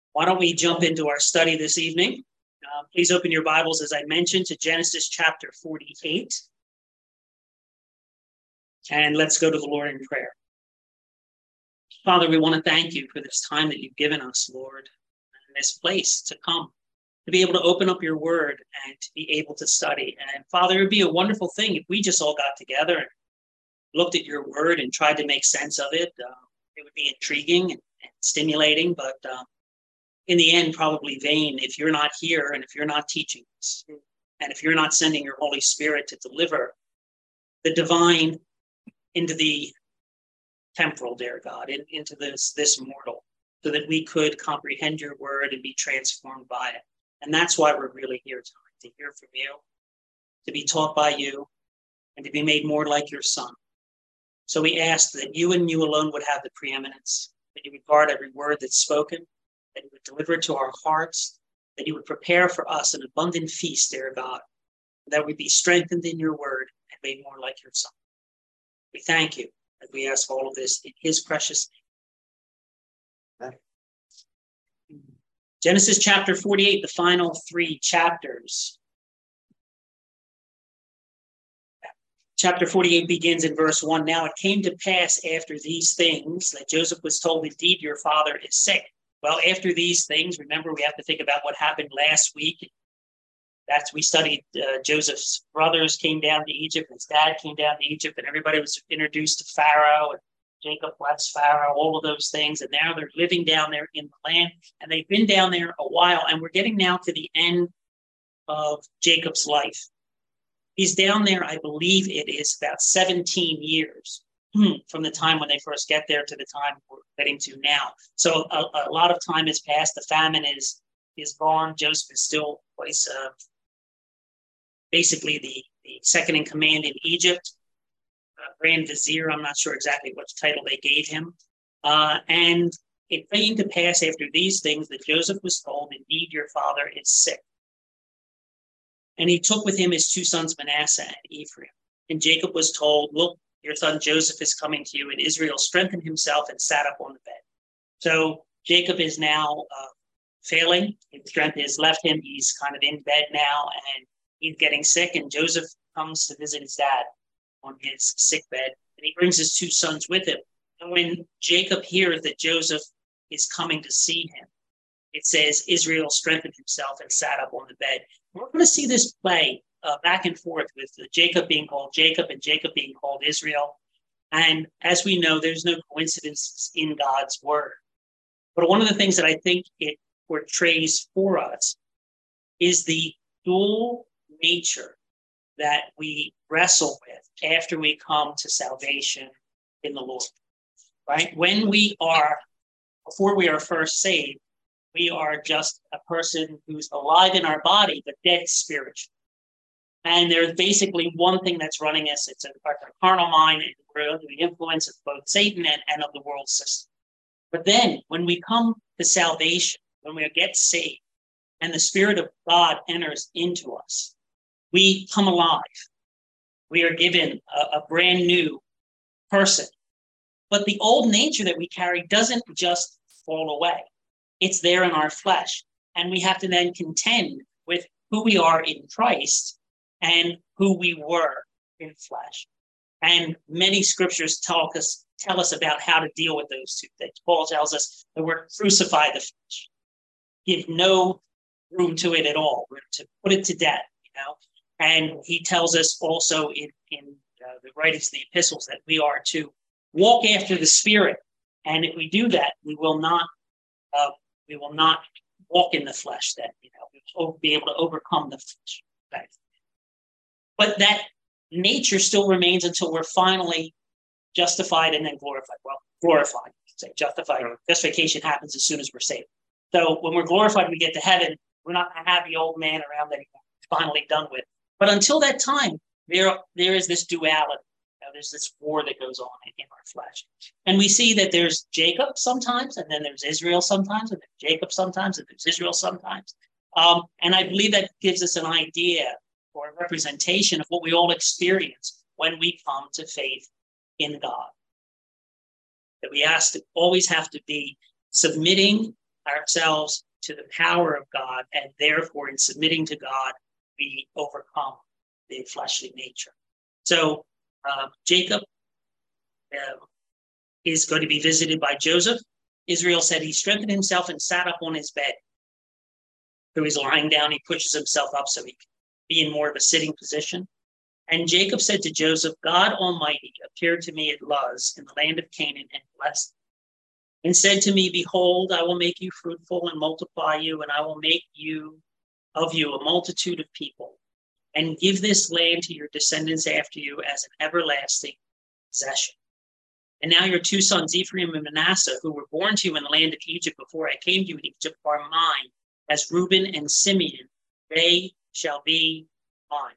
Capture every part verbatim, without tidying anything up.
Why don't we jump into our study this evening? Uh, please open your Bibles, as I mentioned, to Genesis chapter forty-eight. And let's go to the Lord in prayer. Father, we want to thank you for this time that you've given us, Lord, and this place to come, to be able to open up your word and to be able to study. And Father, it would be a wonderful thing if we just all got together and looked at your word and tried to make sense of it. Uh, it would be intriguing and, and stimulating, but uh, in the end, probably vain if you're not here and if you're not teaching us, and if you're not sending your Holy Spirit to deliver the divine into the temporal, dear God, in, into this, this mortal, so that we could comprehend your word and be transformed by it. And that's why we're really here tonight, to hear from you, to be taught by you, and to be made more like your Son. So we ask that you and you alone would have the preeminence, that you would guard every word that's spoken, that you would deliver it to our hearts, that you would prepare for us an abundant feast, dear God, that we be strengthened in your word and made more like your Son. We thank you, and we ask all of this in his precious name. Amen. Genesis chapter forty-eight, the final three chapters. Chapter forty-eight begins in verse one. Now it came to pass after these things that Joseph was told, indeed, your father is sick. Well, after these things, remember, we have to think about what happened last week. That's, we studied uh, Joseph's brothers came down to Egypt, and his dad came down to Egypt, and everybody was introduced to Pharaoh, and Jacob blessed Pharaoh, all of those things. And now they're living down there in the land, and they've been down there a while, and we're getting now to the end of Jacob's life. He's down there, I believe it is about seventeen years from the time when they first get there to the time we're getting to now. So a, a lot of time has passed. The famine is is gone. Joseph is still place, uh, basically the, the second in command in Egypt. Uh, Grand Vizier, I'm not sure exactly what title they gave him. Uh, and it came to pass after these things that Joseph was told, indeed, your father is sick. And he took with him his two sons, Manasseh and Ephraim. And Jacob was told, look, your son Joseph is coming to you. And Israel strengthened himself and sat up on the bed. So Jacob is now uh, failing. His strength has left him. He's kind of in bed now, and he's getting sick. And Joseph comes to visit his dad on his sick bed. And he brings his two sons with him. And when Jacob hears that Joseph is coming to see him, it says Israel strengthened himself and sat up on the bed. We're going to see this play uh, back and forth with Jacob being called Jacob and Jacob being called Israel. And as we know, there's no coincidences in God's word. But one of the things that I think it portrays for us is the dual nature that we wrestle with after we come to salvation in the Lord. Right? When we are, before we are first saved, we are just a person who's alive in our body, but dead spiritually. And there's basically one thing that's running us. It's a, a carnal mind, and we're under the influence of both Satan and, and of the world system. But then when we come to salvation, when we get saved, and the Spirit of God enters into us, we come alive. We are given a, a brand new person. But the old nature that we carry doesn't just fall away. It's there in our flesh. And we have to then contend with who we are in Christ and who we were in flesh. And many scriptures tell us, tell us about how to deal with those two things. Paul tells us that we're crucify the flesh. Give no room to it at all. We're to put it to death, you know. And he tells us also in, in uh, the writings of the epistles that we are to walk after the Spirit. And if we do that, we will not uh, we will not walk in the flesh. That you know we will be able to overcome the flesh. Okay? But that nature still remains until we're finally justified and then glorified. Well, glorified, say justified. Justification happens as soon as we're saved. So when we're glorified, we get to heaven. We're not going to have the old man around that he's finally done with. But until that time, there, there is this duality. You know, there's this war that goes on in, in our flesh. And we see that there's Jacob sometimes, and then there's Israel sometimes, and there's Jacob sometimes, and there's Israel sometimes. Um, and I believe that gives us an idea or a representation of what we all experience when we come to faith in God. That we have to always have to be submitting ourselves to the power of God, and therefore in submitting to God, we overcome the fleshly nature. So uh, Jacob uh, is going to be visited by Joseph. Israel said he strengthened himself and sat up on his bed. So he's lying down, he pushes himself up so he can be in more of a sitting position. And Jacob said to Joseph, God Almighty appeared to me at Luz in the land of Canaan and blessed me, and said to me, behold, I will make you fruitful and multiply you, and I will make you of you a multitude of people, and give this land to your descendants after you as an everlasting possession. And now your two sons, Ephraim and Manasseh, who were born to you in the land of Egypt before I came to you in Egypt, are mine, as Reuben and Simeon, they shall be mine.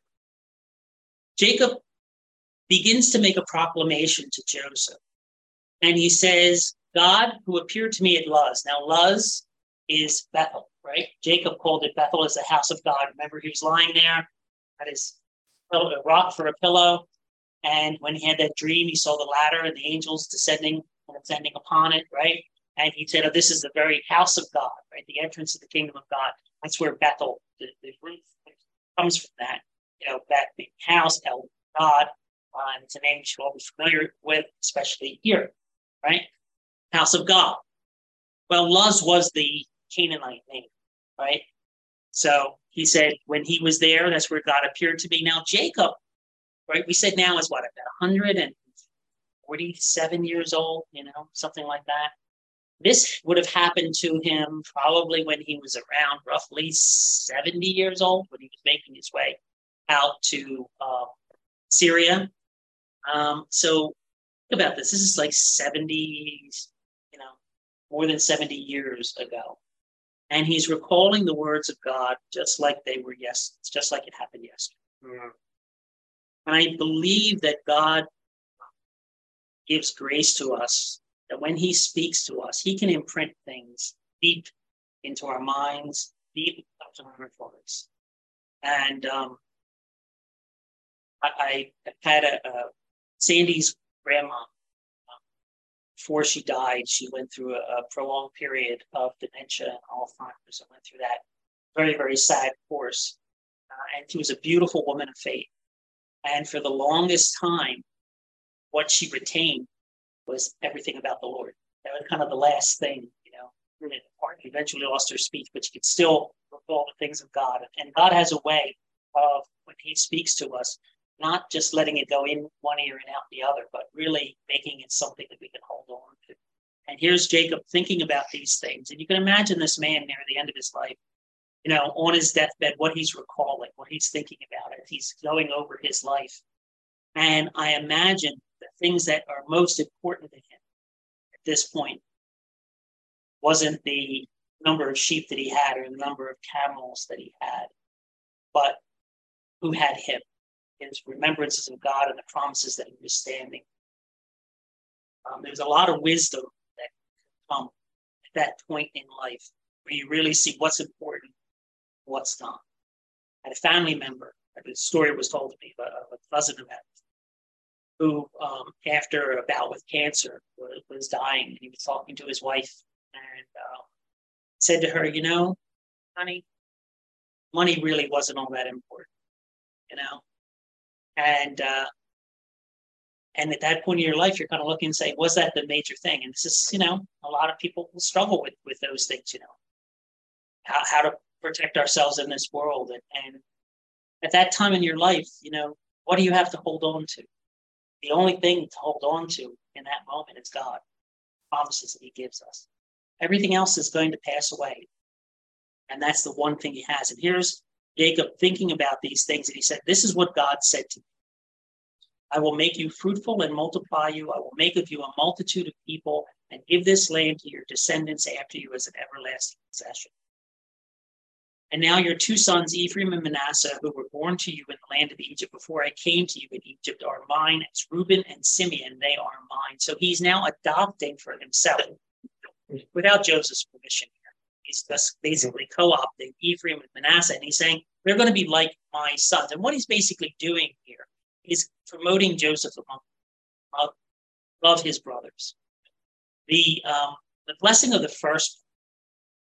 Jacob begins to make a proclamation to Joseph. And he says, God who appeared to me at Luz. Now, Luz is Bethel, right? Jacob called it Bethel as the house of God. Remember, he was lying there at his a rock for a pillow. And when he had that dream, he saw the ladder and the angels descending and ascending upon it, right? And he said, oh, this is the very house of God, right? The entrance of the kingdom of God. That's where Bethel, the, the root comes from that. You know, that big house, El God, uh, and it's a name you're all be familiar with, especially here, right? House of God. Well, Luz was the Canaanite name, right? So he said when he was there, that's where God appeared to me. Now, Jacob, right? We said now is what, about one hundred forty-seven years old, you know, something like that. This would have happened to him probably when he was around roughly seventy years old, when he was making his way out to uh, Syria. Um, so think about this. This is like seventy, you know, more than seventy years ago. And he's recalling the words of God just like they were yes, just like it happened yesterday. Mm-hmm. And I believe that God gives grace to us, that when he speaks to us, he can imprint things deep into our minds, deep into our hearts. And um, I, I had a, a Sandy's grandma, um, before she died, she went through a, a prolonged period of dementia and Alzheimer's and went through that very, very sad course. Uh, and she was a beautiful woman of faith. And for the longest time, what she retained was everything about the Lord. That was kind of the last thing, you know. She eventually lost her speech, but she could still recall the things of God. And God has a way of, when he speaks to us, not just letting it go in one ear and out the other, but really making it something that we can hold on to. And here's Jacob thinking about these things. And you can imagine this man near the end of his life, you know, on his deathbed, what he's recalling, what he's thinking about as he's going over his life. And I imagine the things that are most important to him at this point wasn't the number of sheep that he had or the number of camels that he had, but who had him, his remembrances of God and the promises that he was standing. Um, there's a lot of wisdom that comes at that point in life where you really see what's important, what's not. I had a family member, the story was told to me, but a cousin of mine, who, um, after a bout with cancer, was, was dying, and he was talking to his wife and uh, said to her, you know, honey, money really wasn't all that important, you know? And uh, and at that point in your life, you're kind of looking and saying, was that the major thing? And this is, you know, a lot of people will struggle with, with those things, you know, how, how to protect ourselves in this world. And, and at that time in your life, you know, what do you have to hold on to? The only thing to hold on to in that moment is God, promises that he gives us. Everything else is going to pass away. And that's the one thing he has. And here's Jacob thinking about these things. And he said, this is what God said to me. I will make you fruitful and multiply you. I will make of you a multitude of people and give this land to your descendants after you as an everlasting possession. And now your two sons, Ephraim and Manasseh, who were born to you in the land of Egypt before I came to you in Egypt, are mine. As Reuben and Simeon, they are mine. So he's now adopting for himself, without Joseph's permission here. He's just basically co-opting Ephraim and Manasseh, and he's saying, they're going to be like my sons. And what he's basically doing here is promoting Joseph among, uh, above his brothers. The, um, the blessing of the first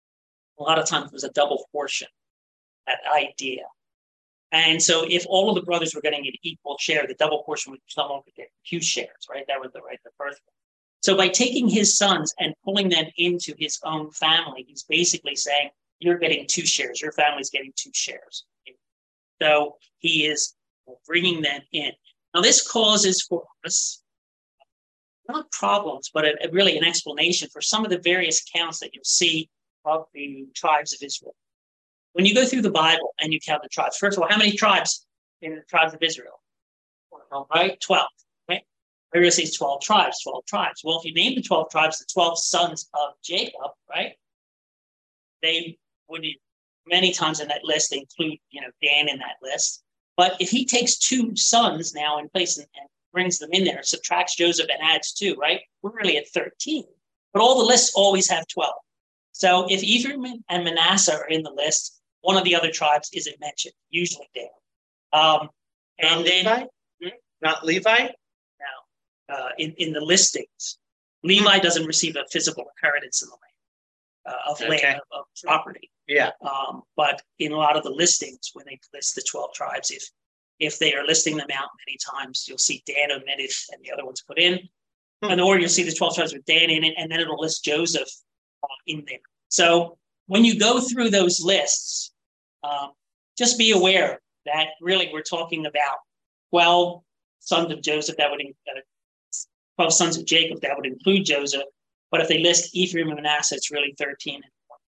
A lot of times it was a double portion, that idea. And so if all of the brothers were getting an equal share, the double portion would someone would get two shares, right? That was the right, the first one. So by taking his sons and pulling them into his own family, he's basically saying, you're getting two shares. Your family's getting two shares. So he is bringing them in. Now this causes for us, not problems, but a, a really an explanation for some of the various counts that you'll see of the tribes of Israel. When you go through the Bible and you count the tribes, first of all, how many tribes in the tribes of Israel? Right? twelve. Right? Everybody says twelve tribes, twelve tribes. Well, if you name the twelve tribes, the twelve sons of Jacob, right? They would, many times in that list, they include, you know, Dan in that list. But if he takes two sons now in place and, and brings them in there, subtracts Joseph and adds two, right? We're really at thirteen. But all the lists always have twelve. So if Ephraim and Manasseh are in the list, one of the other tribes isn't mentioned, usually Dan. Um, and Not then Levi? Hmm? Not Levi? Now, uh, in, in the listings, Levi doesn't receive a physical inheritance in the land, uh, of Okay. land, of, of property. Yeah. Um, but in a lot of the listings, when they list the twelve tribes, if if they are listing them out many times, you'll see Dan omitted and the other ones put in. Hmm. And or you'll see the twelve tribes with Dan in it, and then it'll list Joseph uh, in there. So when you go through those lists, um, just be aware that really we're talking about twelve sons of Joseph, that would uh, twelve sons of Jacob, that would include Joseph. But if they list Ephraim and Manasseh, it's really thirteen.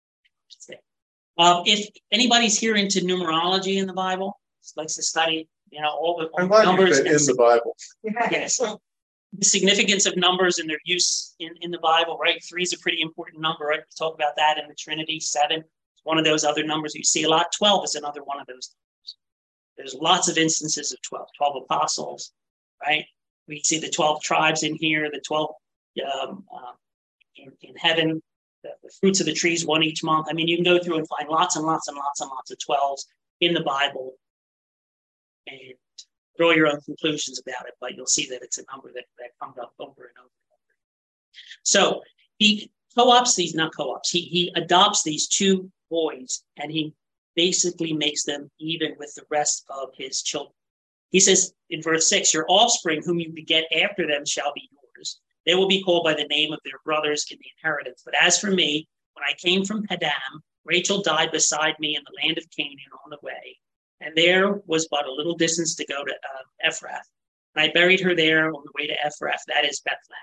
Um, if anybody's here into numerology in the Bible, likes to study, you know, all the, all the numbers in the Bible. Yes, the significance of numbers and their use in, in the Bible, right? Three is a pretty important number, right? We talk about that in the Trinity. Seven is one of those other numbers you see a lot. Twelve is another one of those numbers. There's lots of instances of twelve, twelve apostles, right? We see the twelve tribes in here, the twelve um, uh, in, in heaven, the, the fruits of the trees, one each month. I mean, you can go through and find lots and lots and lots and lots of twelves in the Bible and draw your own conclusions about it, but you'll see that it's a number that, that comes up over and over and over. So he co-ops these, not co-ops, he, he adopts these two boys and he basically makes them even with the rest of his children. He says in verse six, your offspring whom you beget after them shall be yours. They will be called by the name of their brothers in the inheritance. But as for me, when I came from Padan, Rachel died beside me in the land of Canaan on the way. And there was but a little distance to go to uh, Ephrath. And I buried her there on the way to Ephrath, that is Bethlehem.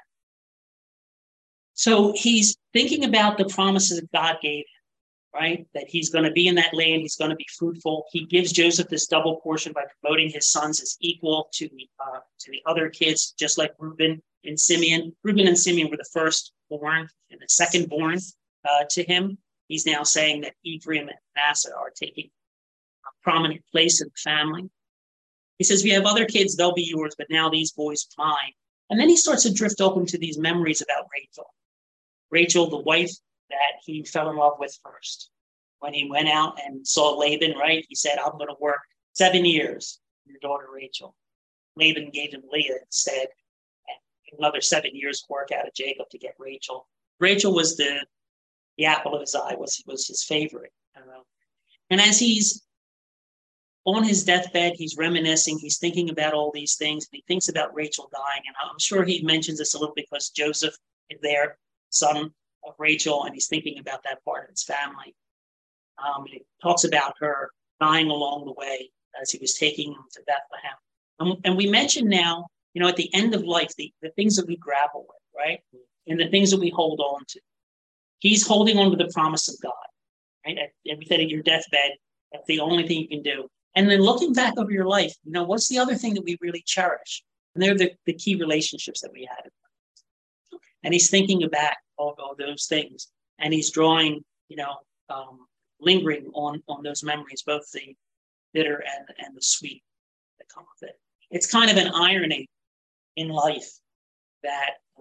So he's thinking about the promises that God gave him, right? That he's going to be in that land, he's going to be fruitful. He gives Joseph this double portion by promoting his sons as equal to the, uh, to the other kids, just like Reuben and Simeon. Reuben and Simeon were the first born and the second born uh, to him. He's now saying that Ephraim and Manasseh are taking prominent place in the family. He says, if you have other kids, they'll be yours, but now these boys are mine. And then he starts to drift open to these memories about Rachel. Rachel, the wife that he fell in love with first. When he went out and saw Laban, right, he said, I'm going to work seven years for your daughter Rachel. Laban gave him Leah instead, and another seven years work out of Jacob to get Rachel. Rachel was the, the apple of his eye, was, was his favorite. Uh, and as he's on his deathbed, he's reminiscing, he's thinking about all these things, and he thinks about Rachel dying. And I'm sure he mentions this a little bit because Joseph is there, son of Rachel, and he's thinking about that part of his family. Um, he talks about her dying along the way as he was taking him to Bethlehem. And, and we mentioned now, you know, at the end of life, the, the things that we grapple with, right? And the things that we hold on to. He's holding on to the promise of God, right? And we said at your deathbed, that's the only thing you can do. And then looking back over your life, you know, what's the other thing that we really cherish? And they're the, the key relationships that we had. And he's thinking back all, all those things. And he's drawing, you know, um, lingering on, on those memories, both the bitter and, and the sweet that come with it. It's kind of an irony in life that uh,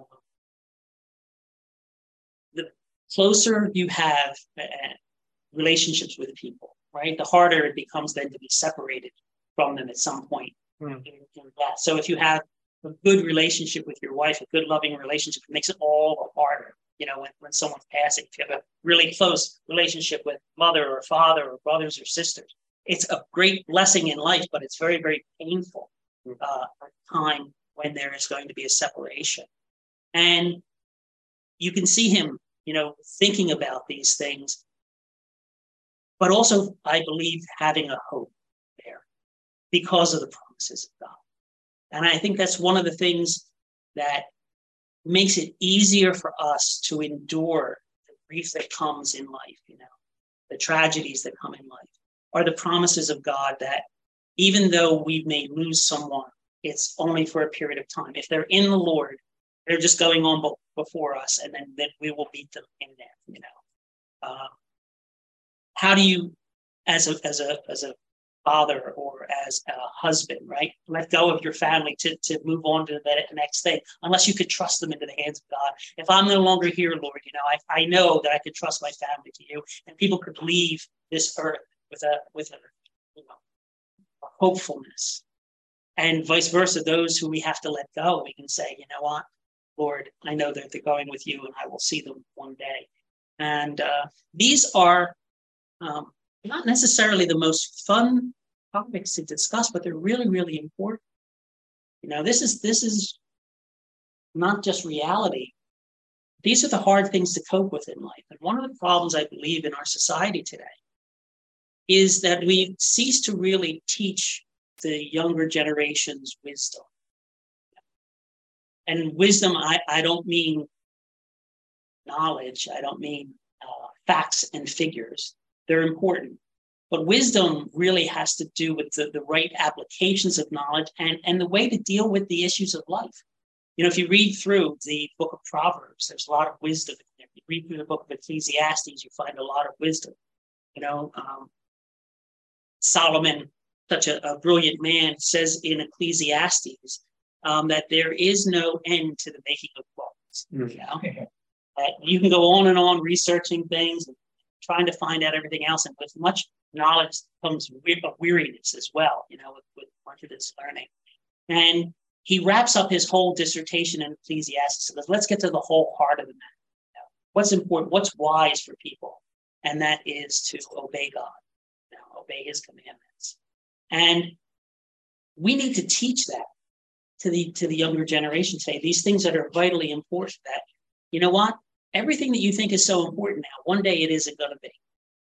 the closer you have uh, relationships with people, right, the harder it becomes then to be separated from them at some point. Mm. in, in that. So if you have a good relationship with your wife, a good loving relationship, it makes it all the harder you know, when, when someone's passing, if you have a really close relationship with mother or father or brothers or sisters, it's a great blessing in life, but it's very, very painful uh, time when there is going to be a separation. And you can see him, you know, thinking about these things, but also, I believe, having a hope there because of the promises of God. And I think that's one of the things that makes it easier for us to endure the grief that comes in life, you know, the tragedies that come in life, are the promises of God that even though we may lose someone, it's only for a period of time. If they're in the Lord, they're just going on before us, and then, then we will beat them in there, you know. Um, how do you, as a as a as a father or as a husband, right, let go of your family to, to move on to the next thing, unless you could trust them into the hands of God? If I'm no longer here, Lord, you know, I, I know that I could trust my family to you, and people could leave this earth with a with a, you know, a hopefulness, and vice versa. Those who we have to let go, we can say, you know what, Lord, I know that they're going with you, and I will see them one day. And uh, these are um, not necessarily the most fun topics to discuss, but they're really, really important. You know, this is this is not just reality. These are the hard things to cope with in life. And one of the problems I believe in our society today is that we've ceased to really teach the younger generations wisdom. And wisdom, I, I don't mean knowledge. I don't mean uh, facts and figures. They're important. But wisdom really has to do with the, the right applications of knowledge and, and the way to deal with the issues of life. You know, if you read through the book of Proverbs, there's a lot of wisdom. If you read through the book of Ecclesiastes, you find a lot of wisdom. You know, um, Solomon, such a, a brilliant man, says in Ecclesiastes um, that there is no end to the making of laws. Mm-hmm. You know? uh, you can go on and on researching things and trying to find out everything else, and with much knowledge comes weariness as well, you know, with, with much of this learning. And he wraps up his whole dissertation in Ecclesiastes. So let's get to the whole heart of the matter. You know, what's important, what's wise for people, and that is to obey God, you know, obey his commandments. And we need to teach that to the to the younger generation today. These things that are vitally important, that, you know what, everything that you think is so important now, one day it isn't going to be.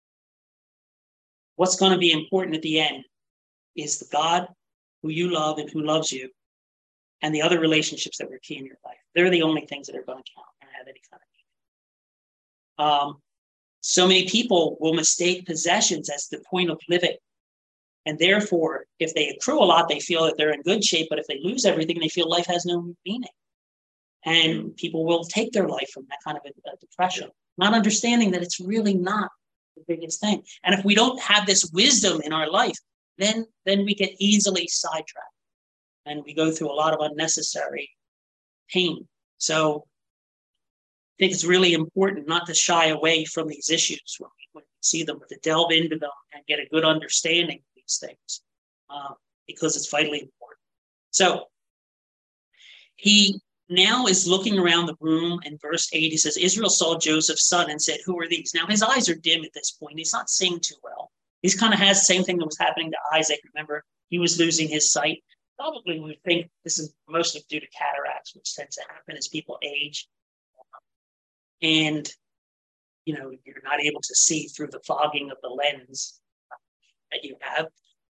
What's going to be important at the end is the God who you love and who loves you, and the other relationships that were key in your life. They're the only things that are going to count and have any kind of meaning. Um, so many people will mistake possessions as the point of living. And therefore, if they accrue a lot, they feel that they're in good shape. But if they lose everything, they feel life has no meaning. And people will take their life from that kind of a, a depression, not understanding that it's really not the biggest thing. And if we don't have this wisdom in our life, then, then we get easily sidetracked. And we go through a lot of unnecessary pain. So I think it's really important not to shy away from these issues when we, when we see them, but to delve into them and get a good understanding of these things, uh, because it's vitally important. So he now is looking around the room. In verse eight, he says, Israel saw Joseph's son and said, who are these? Now his eyes are dim at this point. He's not seeing too well. He's kind of has the same thing that was happening to Isaac. Remember, he was losing his sight. Probably we think this is mostly due to cataracts, which tends to happen as people age. And, you know, you're not able to see through the fogging of the lens that you have.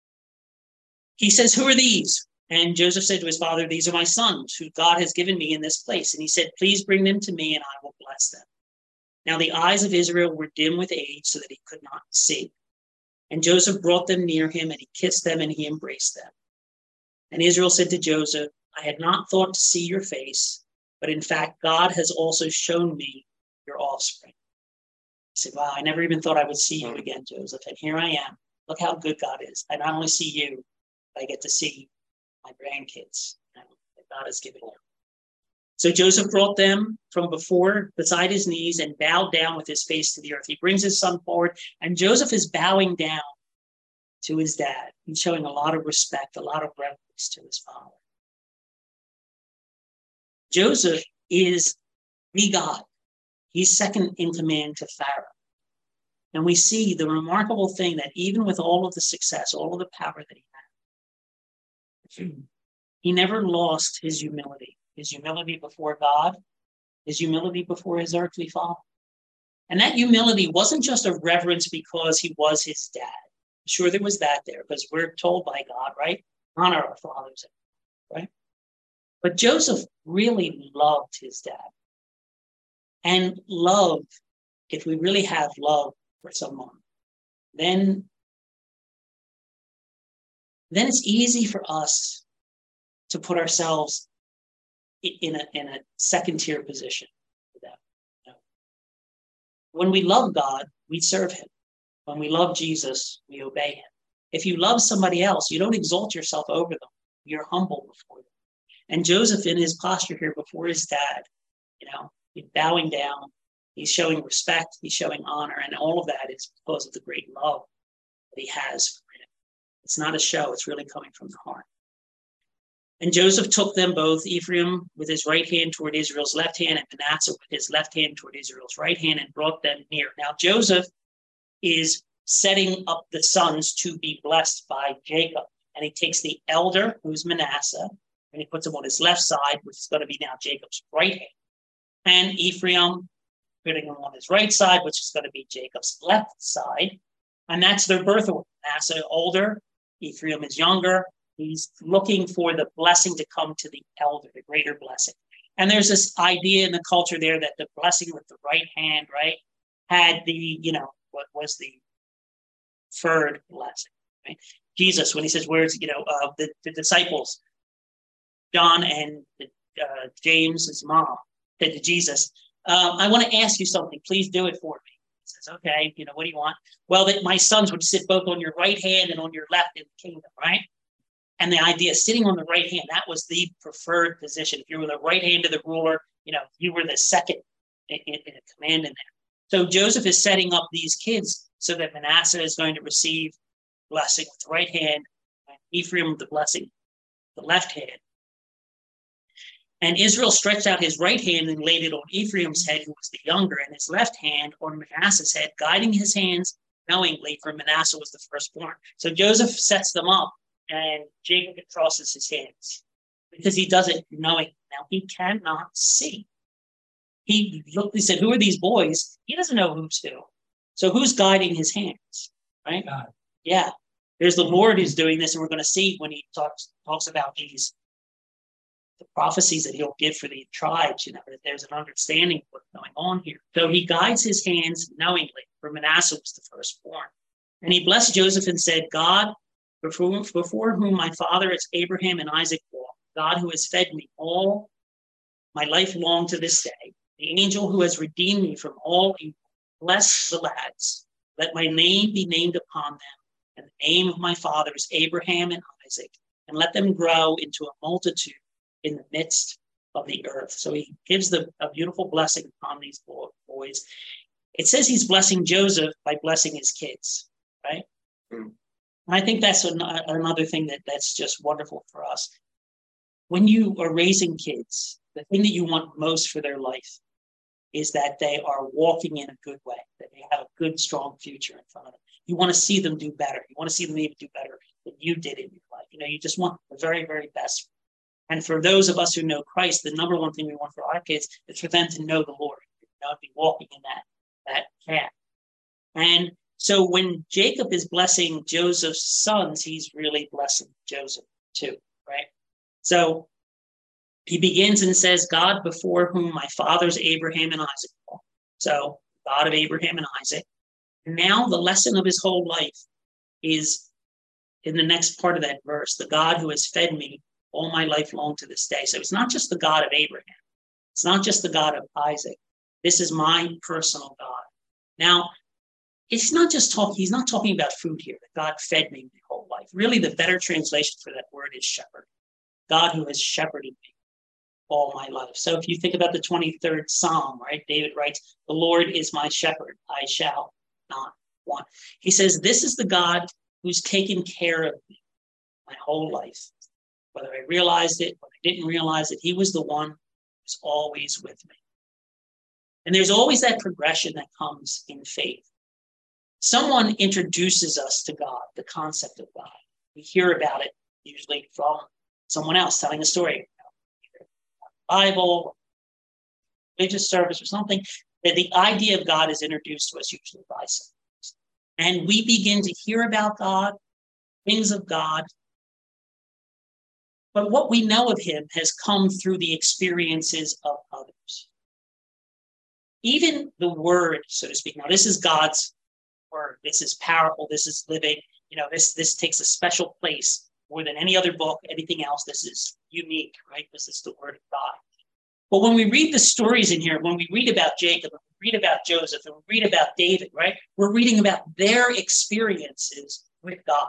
He says, who are these? And Joseph said to his father, these are my sons, who God has given me in this place. And he said, please bring them to me, and I will bless them. Now the eyes of Israel were dim with age, so that he could not see. And Joseph brought them near him, and he kissed them, and he embraced them. And Israel said to Joseph, I had not thought to see your face, but in fact, God has also shown me your offspring. He said, wow, I never even thought I would see you again, Joseph. And here I am. Look how good God is. I not only see you, but I get to see my grandkids that God has given you. So Joseph brought them from before beside his knees and bowed down with his face to the earth. He brings his son forward, and Joseph is bowing down to his dad. He's showing a lot of respect, a lot of reverence to his father. Joseph is the God He's second in command to Pharaoh. And we see the remarkable thing that even with all of the success, all of the power that he had, he never lost his humility, his humility before God, his humility before his earthly father. And that humility wasn't just a reverence because he was his dad. Sure, there was that there, because we're told by God, right? Honor our fathers, right? But Joseph really loved his dad. And love, if we really have love for someone, then, then it's easy for us to put ourselves in a, in a second-tier position for them. You know? When we love God, we serve him. When we love Jesus, we obey him. If you love somebody else, you don't exalt yourself over them. You're humble before them. And Joseph, in his posture here before his dad, you know, he's bowing down, he's showing respect, he's showing honor, and all of that is because of the great love that he has for him. It's not a show, it's really coming from the heart. And Joseph took them both, Ephraim with his right hand toward Israel's left hand, and Manasseh with his left hand toward Israel's right hand, and brought them near. Now, Joseph is setting up the sons to be blessed by Jacob. And he takes the elder, who's Manasseh, and he puts him on his left side, which is going to be now Jacob's right hand. And Ephraim, putting him on his right side, which is going to be Jacob's left side. And that's their birth order. Manasseh older, Ephraim is younger. He's looking for the blessing to come to the elder, the greater blessing. And there's this idea in the culture there that the blessing with the right hand, right, had the, you know, what was the third blessing, right? Jesus, when he says, where's, you know, uh, the, the disciples, John and uh, James, his mom, said to Jesus, um, I want to ask you something. Please do it for me. He says, okay, you know, what do you want? Well, that my sons would sit both on your right hand and on your left in the kingdom, right? And the idea of sitting on the right hand, that was the preferred position. If you were the right hand of the ruler, you know, you were the second in, in, in command in there. So Joseph is setting up these kids so that Manasseh is going to receive blessing with the right hand, and Ephraim the blessing, the left hand. And Israel stretched out his right hand and laid it on Ephraim's head, who was the younger, and his left hand on Manasseh's head, guiding his hands knowingly, for Manasseh was the firstborn. So Joseph sets them up, and Jacob crosses his hands because he does it knowing. Now, he cannot see. He looked, he said, who are these boys? He doesn't know who's who. So who's guiding his hands, right? God. Yeah. There's the Lord who's doing this, and we're going to see when he talks talks about these the prophecies that he'll give for the tribes, you know, that there's an understanding of what's going on here. So he guides his hands knowingly, for Manasseh was the firstborn. And he blessed Joseph and said, God, before, before whom my father is Abraham and Isaac walked, God who has fed me all my life long to this day, the angel who has redeemed me from all evil, bless the lads. Let my name be named upon them, and the name of my fathers, Abraham and Isaac, and let them grow into a multitude in the midst of the earth. So he gives the, a beautiful blessing upon these boys. It says he's blessing Joseph by blessing his kids, right? Mm. And I think that's an, another thing that, that's just wonderful for us. When you are raising kids, the thing that you want most for their life is that they are walking in a good way, that they have a good, strong future in front of them. You want to see them do better. You want to see them even do better than you did in your life. You know, you just want the very, very best. And for those of us who know Christ, the number one thing we want for our kids is for them to know the Lord, you know, be walking in that, that path. And so when Jacob is blessing Joseph's sons, he's really blessing Joseph too, right? So he begins and says, God before whom my fathers Abraham and Isaac walked. So God of Abraham and Isaac. And now the lesson of his whole life is in the next part of that verse, the God who has fed me all my life long to this day. So it's not just the God of Abraham. It's not just the God of Isaac. This is my personal God. Now, it's not just talking, he's not talking about food here, that God fed me my whole life. Really, the better translation for that word is shepherd. God who has shepherded me all my life. So if you think about the twenty-third Psalm, right? David writes, the Lord is my shepherd, I shall not want. He says, this is the God who's taken care of me my whole life. Whether I realized it, whether I didn't realize it, he was the one who's always with me. And there's always that progression that comes in faith. Someone introduces us to God, the concept of God. We hear about it usually from someone else telling a story, either Bible, religious service, or something. That the idea of God is introduced to us usually by someone. And we begin to hear about God, things of God. But what we know of him has come through the experiences of others. Even the word, so to speak. Now, this is God's word. This is powerful. This is living. You know, this, this takes a special place more than any other book, anything else. This is unique, right? This is the word of God. But when we read the stories in here, when we read about Jacob, and we read about Joseph, and we read about David, right? We're reading about their experiences with God.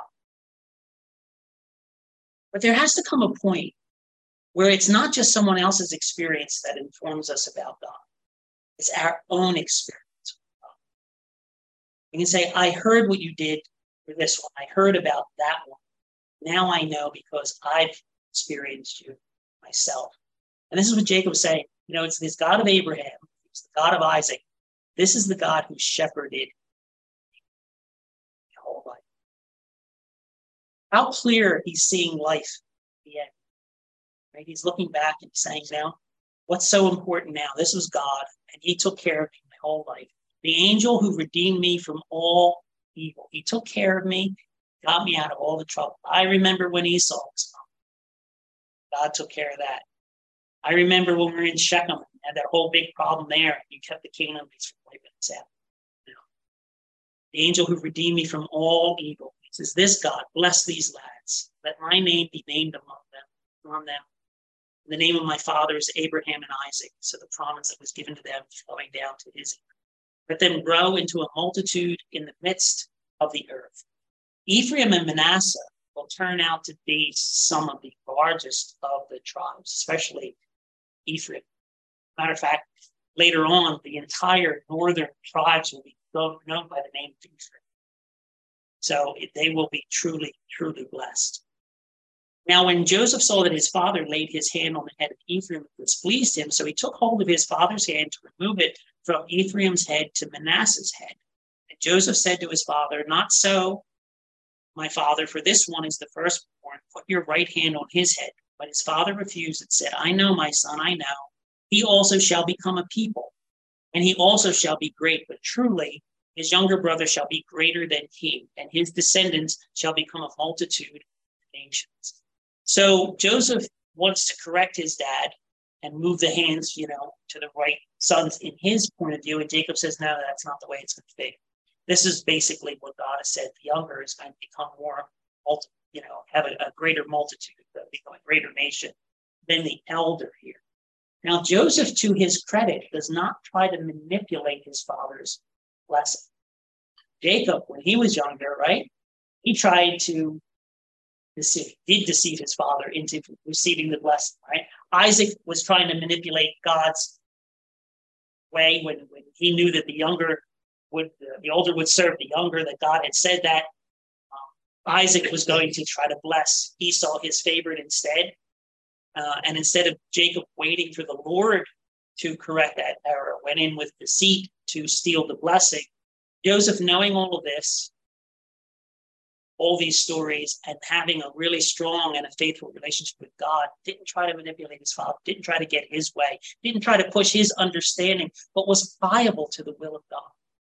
But there has to come a point where it's not just someone else's experience that informs us about God. It's our own experience with God. You can say, I heard what you did for this one. I heard about that one. Now I know because I've experienced you myself. And this is what Jacob was saying. You know, it's this God of Abraham. It's the God of Isaac. This is the God who shepherded the whole life. How clear he's seeing life at the end. Right? He's looking back and saying, now, what's so important now? This was God, and he took care of me my whole life. The angel who redeemed me from all evil. He took care of me, got me out of all the trouble. I remember when Esau was coming. God took care of that. I remember when we were in Shechem and had that whole big problem there. You kept the Canaanites from wiping us out. You know, the angel who redeemed me from all evil. He says, this God, bless these lads. Let my name be named among them, among them. The name of my fathers, Abraham and Isaac. So the promise that was given to them flowing down to his. Let them grow into a multitude in the midst of the earth. Ephraim and Manasseh will turn out to be some of the largest of the tribes, especially Ephraim. Matter of fact, later on, the entire northern tribes will be known by the name of Ephraim. So they will be truly, truly blessed. Now, when Joseph saw that his father laid his hand on the head of Ephraim, it displeased him. So he took hold of his father's hand to remove it from Ephraim's head to Manasseh's head. And Joseph said to his father, not so, my father, for this one is the firstborn. Put your right hand on his head. But his father refused and said, I know, my son, I know. He also shall become a people, and he also shall be great. But truly, his younger brother shall be greater than he, and his descendants shall become a multitude of nations. So Joseph wants to correct his dad and move the hands, you know, to the right sons in his point of view. And Jacob says, no, that's not the way it's going to be. This is basically what God has said. The younger is going to become more, you know, have a, a greater multitude, become a greater nation than the elder here. Now, Joseph, to his credit, does not try to manipulate his father's blessing. Jacob, when he was younger, right, he tried to deceive, did deceive his father into receiving the blessing, right? Isaac was trying to manipulate God's way when, when he knew that the younger would, uh, the older would serve the younger, that God had said that. Um, Isaac was going to try to bless Esau, his favorite, instead. Uh, and instead of Jacob waiting for the Lord to correct that error, went in with deceit to steal the blessing. Joseph, knowing all of this, all these stories, and having a really strong and a faithful relationship with God, didn't try to manipulate his father, didn't try to get his way, didn't try to push his understanding, but was pliable to the will of God.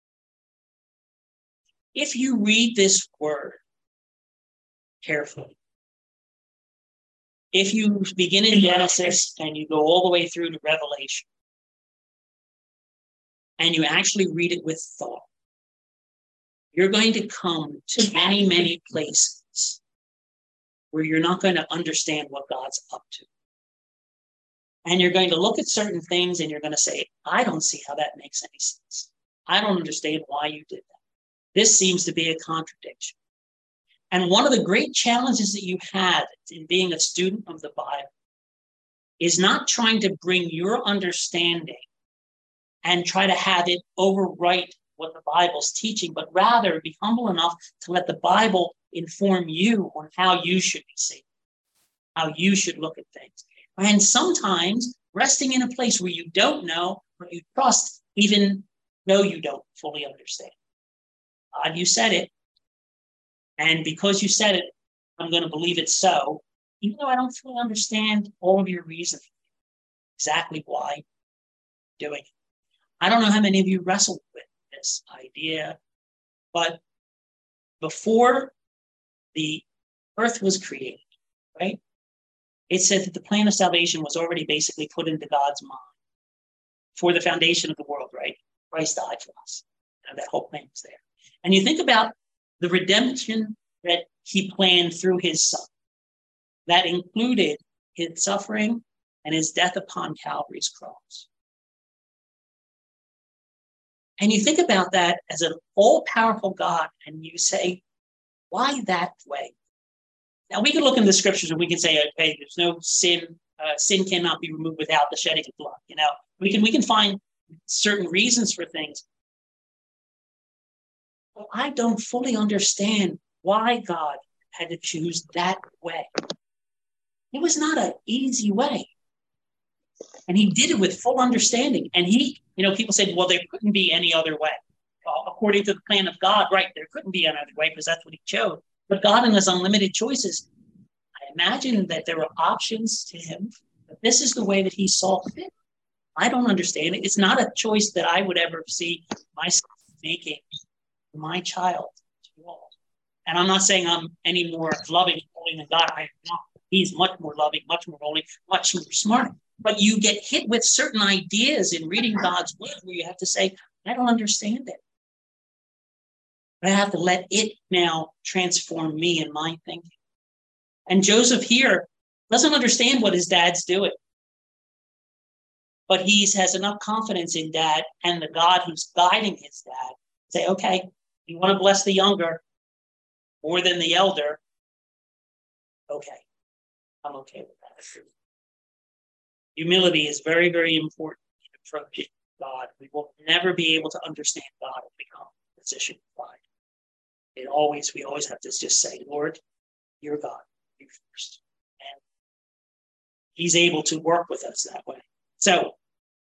If you read this word carefully, if you begin in Genesis and you go all the way through to Revelation, and you actually read it with thought, you're going to come to many, many places where you're not going to understand what God's up to. And you're going to look at certain things and you're going to say, I don't see how that makes any sense. I don't understand why you did that. This seems to be a contradiction. And one of the great challenges that you have in being a student of the Bible is not trying to bring your understanding and try to have it overwrite what the Bible's teaching, but rather be humble enough to let the Bible inform you on how you should be seen, how you should look at things. And sometimes resting in a place where you don't know, but you trust even though you don't fully understand. God, you said it. And because you said it, I'm going to believe it so, even though I don't fully understand all of your reasoning, exactly why you're doing it. I don't know how many of you wrestled with this idea, but before the earth was created, right? It said that the plan of salvation was already basically put into God's mind for the foundation of the world, right? Christ died for us. You know, that whole plan was there. And you think about the redemption that he planned through his son. That included his suffering and his death upon Calvary's cross. And you think about that as an all-powerful God, and you say, why that way? Now, we can look in the scriptures and we can say, okay, there's no sin. Uh, sin cannot be removed without the shedding of blood. You know, we can we can find certain reasons for things. But I don't fully understand why God had to choose that way. It was not an easy way. And he did it with full understanding. And he, you know, people said, well, there couldn't be any other way. Well, according to the plan of God, right, there couldn't be another way because that's what he chose. But God in his unlimited choices, I imagine that there were options to him, but this is the way that he saw fit. I don't understand it. It's not a choice that I would ever see myself making for my child. And I'm not saying I'm any more loving and holy than God. I am not. He's much more loving, much more holy, much more smart. But you get hit with certain ideas in reading God's word where you have to say, I don't understand it. But I have to let it now transform me and my thinking. And Joseph here doesn't understand what his dad's doing. But he has enough confidence in dad and the God who's guiding his dad. Say, okay, you want to bless the younger more than the elder. Okay, I'm okay with that. Humility is very, very important in approaching God. We will never be able to understand God if we come in a position of pride. It always, we always have to just say, Lord, you're God, you first. And he's able to work with us that way. So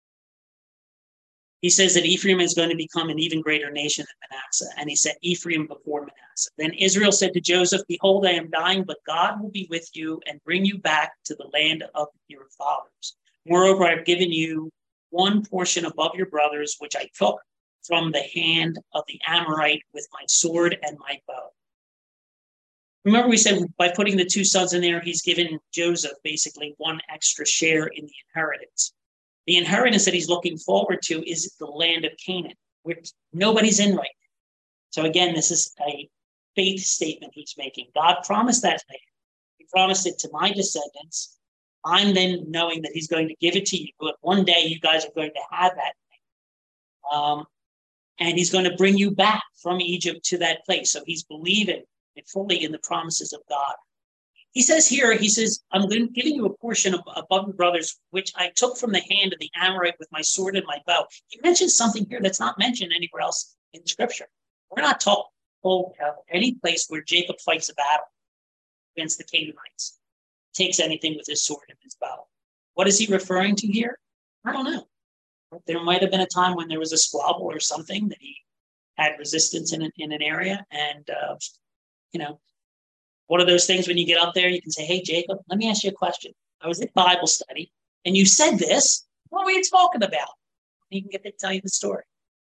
he says that Ephraim is going to become an even greater nation than Manasseh. And he said Ephraim before Manasseh. Then Israel said to Joseph, behold, I am dying, but God will be with you and bring you back to the land of your fathers. Moreover, I have given you one portion above your brothers, which I took from the hand of the Amorite with my sword and my bow. Remember, we said by putting the two sons in there, he's given Joseph basically one extra share in the inheritance. The inheritance that he's looking forward to is the land of Canaan, which nobody's in right now. So again, this is a faith statement he's making. God promised that land. He promised it to my descendants. I'm then knowing that he's going to give it to you. But one day you guys are going to have that land. Um, and he's going to bring you back from Egypt to that place. So he's believing fully in the promises of God. He says here, he says, I'm giving you a portion of, above your brothers, which I took from the hand of the Amorite with my sword and my bow. He mentions something here that's not mentioned anywhere else in Scripture. We're not told of any place where Jacob fights a battle against the Canaanites, takes anything with his sword and his bow. What is he referring to here? I don't know. There might have been a time when there was a squabble or something that he had resistance in, in an area. And, uh, you know, one of those things when you get up there, you can say, hey, Jacob, let me ask you a question. I was at Bible study and you said this. What were you talking about? He can get to tell you the story.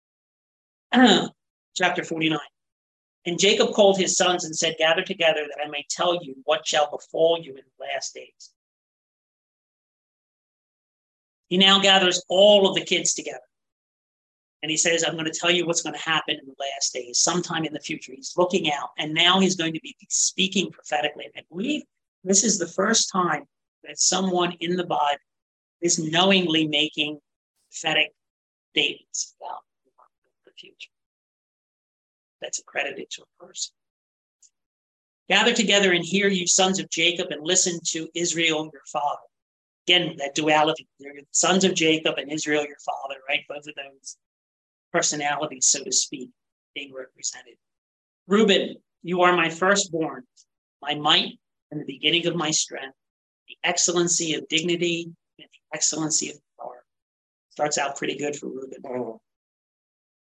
Chapter forty-nine. And Jacob called his sons and said, gather together that I may tell you what shall befall you in the last days. He now gathers all of the kids together. And he says, I'm going to tell you what's going to happen in the last days, sometime in the future. He's looking out, and now he's going to be speaking prophetically. And I believe this is the first time that someone in the Bible is knowingly making prophetic statements about the future. That's accredited to a person. Gather together and hear, you sons of Jacob, and listen to Israel, your father. Again, that duality. They're the sons of Jacob and Israel, your father, right? Both of those personalities, so to speak, being represented. Reuben, you are my firstborn, my might and the beginning of my strength, the excellency of dignity and the excellency of power. Starts out pretty good for Reuben.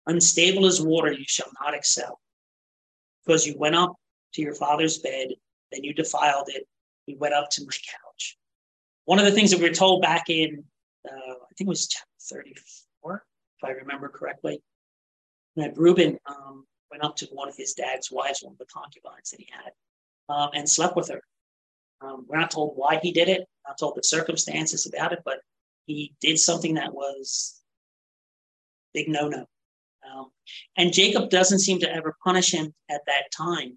Unstable as water, you shall not excel, because you went up to your father's bed, then you defiled it. You went up to my couch. One of the things that we were told back in, uh, I think it was chapter thirty-four, if I remember correctly, that Reuben um, went up to one of his dad's wives, one of the concubines that he had, um, and slept with her. Um, we're not told why he did it, not told the circumstances about it, but he did something that was big no-no. Um, and Jacob doesn't seem to ever punish him at that time.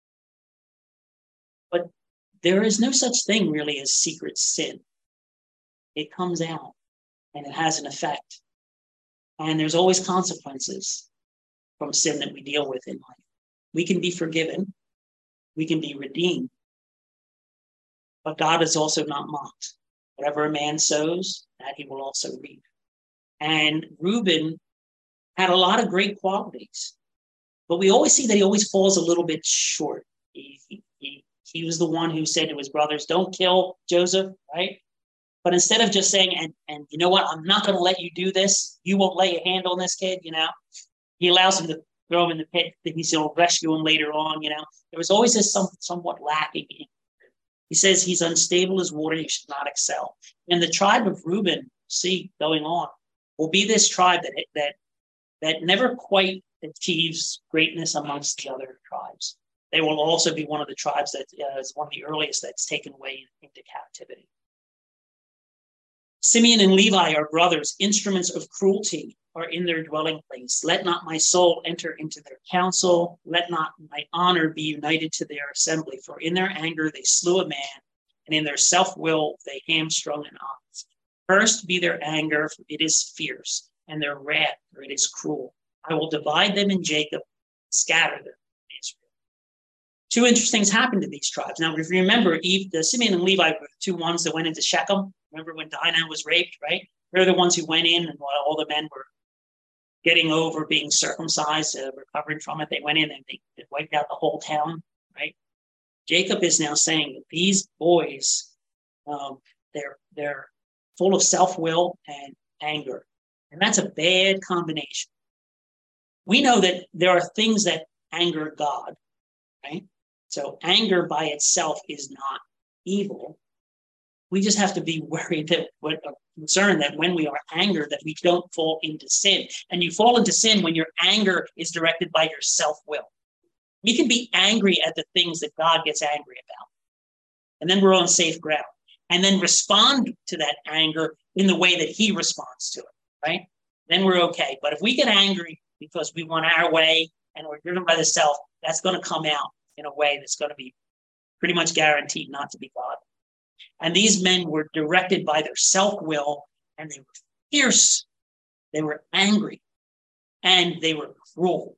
But there is no such thing really as secret sin. It comes out and it has an effect. And there's always consequences from sin that we deal with in life. We can be forgiven. We can be redeemed. But God is also not mocked. Whatever a man sows, that he will also reap. And Reuben had a lot of great qualities, but we always see that he always falls a little bit short. He, he, he, he was the one who said to his brothers, don't kill Joseph, right? But instead of just saying, and, and you know what, I'm not going to let you do this. You won't lay a hand on this kid, you know. He allows him to throw him in the pit. That he's going to rescue him later on, you know. There was always this some, somewhat lacking in. He says he's unstable as water, he should not excel. And the tribe of Reuben, see, going on, will be this tribe that that that never quite achieves greatness amongst the other tribes. They will also be one of the tribes that uh, is one of the earliest that's taken away into captivity. Simeon and Levi are brothers. Instruments of cruelty are in their dwelling place. Let not my soul enter into their council. Let not my honor be united to their assembly. For in their anger they slew a man, and in their self-will they hamstrung an ox. First be their anger, for it is fierce, and their wrath, for it is cruel. I will divide them in Jacob, scatter them in Israel. Two interesting things happened to these tribes. Now, if you remember, Eve, the Simeon and Levi were the two ones that went into Shechem. Remember when Dinah was raped, right? They're the ones who went in, and while all the men were getting over being circumcised, uh, recovering from it, they went in and they, they wiped out the whole town, right? Jacob is now saying that these boys, um, they're they're full of self-will and anger. And that's a bad combination. We know that there are things that anger God, right? So anger by itself is not evil. We just have to be worried that, what, concerned that when we are angered, that we don't fall into sin. And you fall into sin when your anger is directed by your self-will. We can be angry at the things that God gets angry about. And then we're on safe ground. And then respond to that anger in the way that he responds to it, right? Then we're okay. But if we get angry because we want our way and we're driven by the self, that's going to come out in a way that's going to be pretty much guaranteed not to be God. And these men were directed by their self-will, and they were fierce, they were angry, and they were cruel.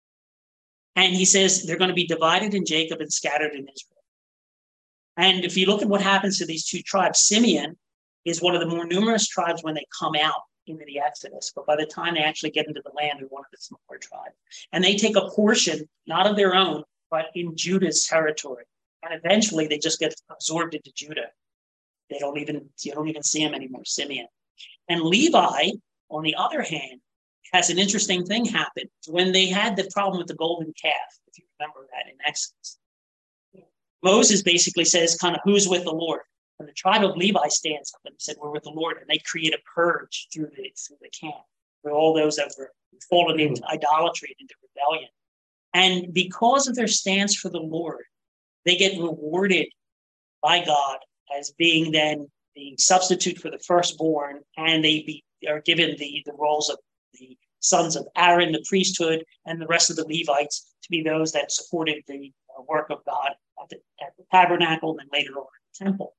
And he says they're going to be divided in Jacob and scattered in Israel. And if you look at what happens to these two tribes, Simeon is one of the more numerous tribes when they come out into the Exodus. But by the time they actually get into the land, they're one of the smaller tribes. And they take a portion, not of their own, but in Judah's territory. And eventually they just get absorbed into Judah. They don't even, you don't even see them anymore, Simeon. And Levi, on the other hand, has an interesting thing happen. When they had the problem with the golden calf, if you remember that in Exodus, Moses basically says kind of who's with the Lord. And the tribe of Levi stands up and said, we're with the Lord. And they create a purge through the, through the camp for all those that were fallen into idolatry and into rebellion. And because of their stance for the Lord, they get rewarded by God as being then the substitute for the firstborn, and they be, are given the, the roles of the sons of Aaron, the priesthood, and the rest of the Levites to be those that supported the uh, work of God at the, at the tabernacle and then later on at the temple.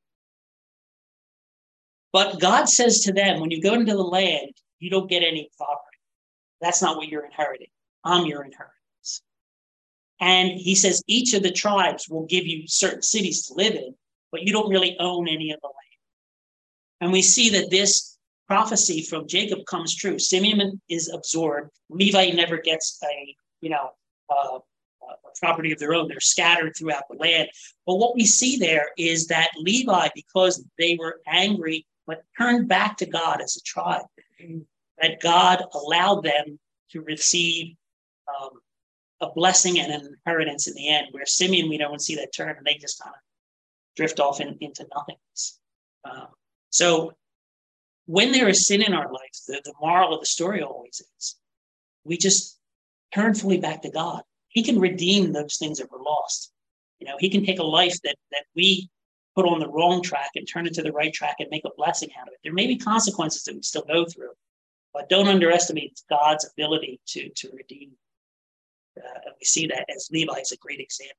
But God says to them, when you go into the land, you don't get any property. That's not what you're inheriting. I'm your inheritance. And he says each of the tribes will give you certain cities to live in, but you don't really own any of the land. And we see that this prophecy from Jacob comes true. Simeon is absorbed. Levi never gets a, you know, uh, a property of their own. They're scattered throughout the land. But what we see there is that Levi, because they were angry, but turned back to God as a tribe, that God allowed them to receive um, a blessing and an inheritance in the end, where Simeon, we don't see that turn, and they just kind of drift off in, into nothingness. Um, so when there is sin in our life, the, the moral of the story always is, we just turn fully back to God. He can redeem those things that were lost. You know, he can take a life that that we put on the wrong track and turn it to the right track and make a blessing out of it. There may be consequences that we still go through, but don't underestimate God's ability to, to redeem. Uh, and we see that as Levi is a great example.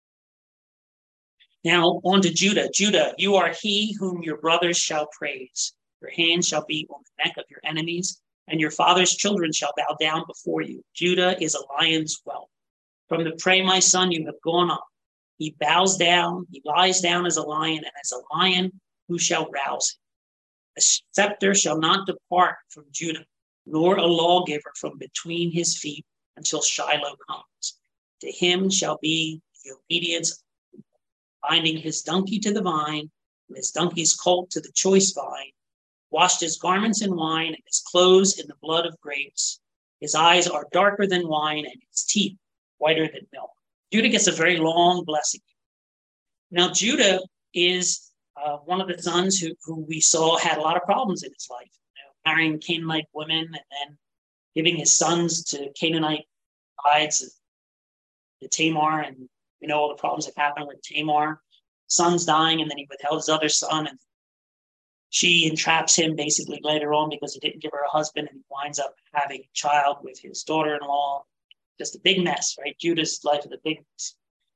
Now on to Judah. Judah, you are he whom your brothers shall praise. Your hand shall be on the neck of your enemies, and your father's children shall bow down before you. Judah is a lion's whelp. From the prey, my son, you have gone up. He bows down, he lies down as a lion, and as a lion, who shall rouse him? A scepter shall not depart from Judah, nor a lawgiver from between his feet until Shiloh comes. To him shall be the obedience, binding his donkey to the vine, and his donkey's colt to the choice vine, washed his garments in wine, and his clothes in the blood of grapes. His eyes are darker than wine, and his teeth whiter than milk. Judah gets a very long blessing. Now, Judah is uh, one of the sons who, who we saw had a lot of problems in his life, you know, marrying Canaanite women and then giving his sons to Canaanite brides, to Tamar, and we know all the problems that happened with Tamar. Son's dying, and then he withheld his other son, and she entraps him basically later on because he didn't give her a husband, and he winds up having a child with his daughter-in-law. Just a big mess, right? Judah's life is a big mess.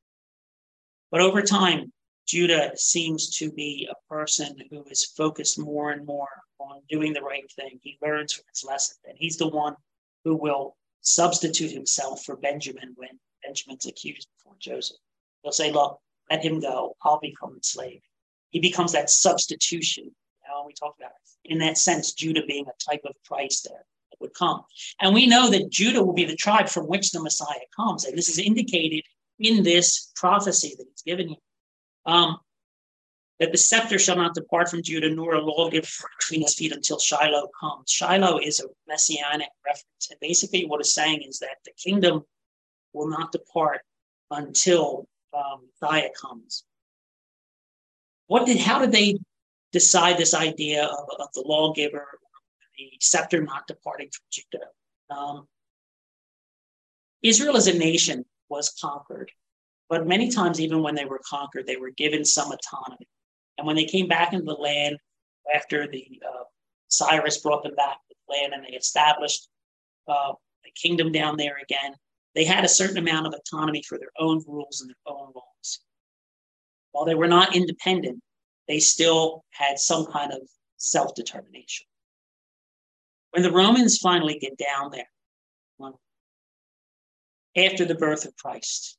But over time, Judah seems to be a person who is focused more and more on doing the right thing. He learns from his lesson, and he's the one who will substitute himself for Benjamin when Benjamin's accused before Joseph. He'll say, look, let him go. I'll become the slave. He becomes that substitution. You know, we talked about it. In that sense, Judah being a type of Christ there that would come. And we know that Judah will be the tribe from which the Messiah comes. And this is indicated in this prophecy that he's given you. Um, that the scepter shall not depart from Judah, nor a lawgiver between his feet until Shiloh comes. Shiloh is a messianic reference. And basically what it's saying is that the kingdom will not depart until um, Messiah comes. What did, how did they decide this idea of, of the lawgiver, the scepter not departing from Judah? Um, Israel as a nation was conquered, but many times, even when they were conquered, they were given some autonomy. And when they came back into the land after the uh, Cyrus brought them back to the land and they established uh, the kingdom down there again, they had a certain amount of autonomy for their own rules and their own laws. While they were not independent, they still had some kind of self-determination. When the Romans finally get down there, well, after the birth of Christ,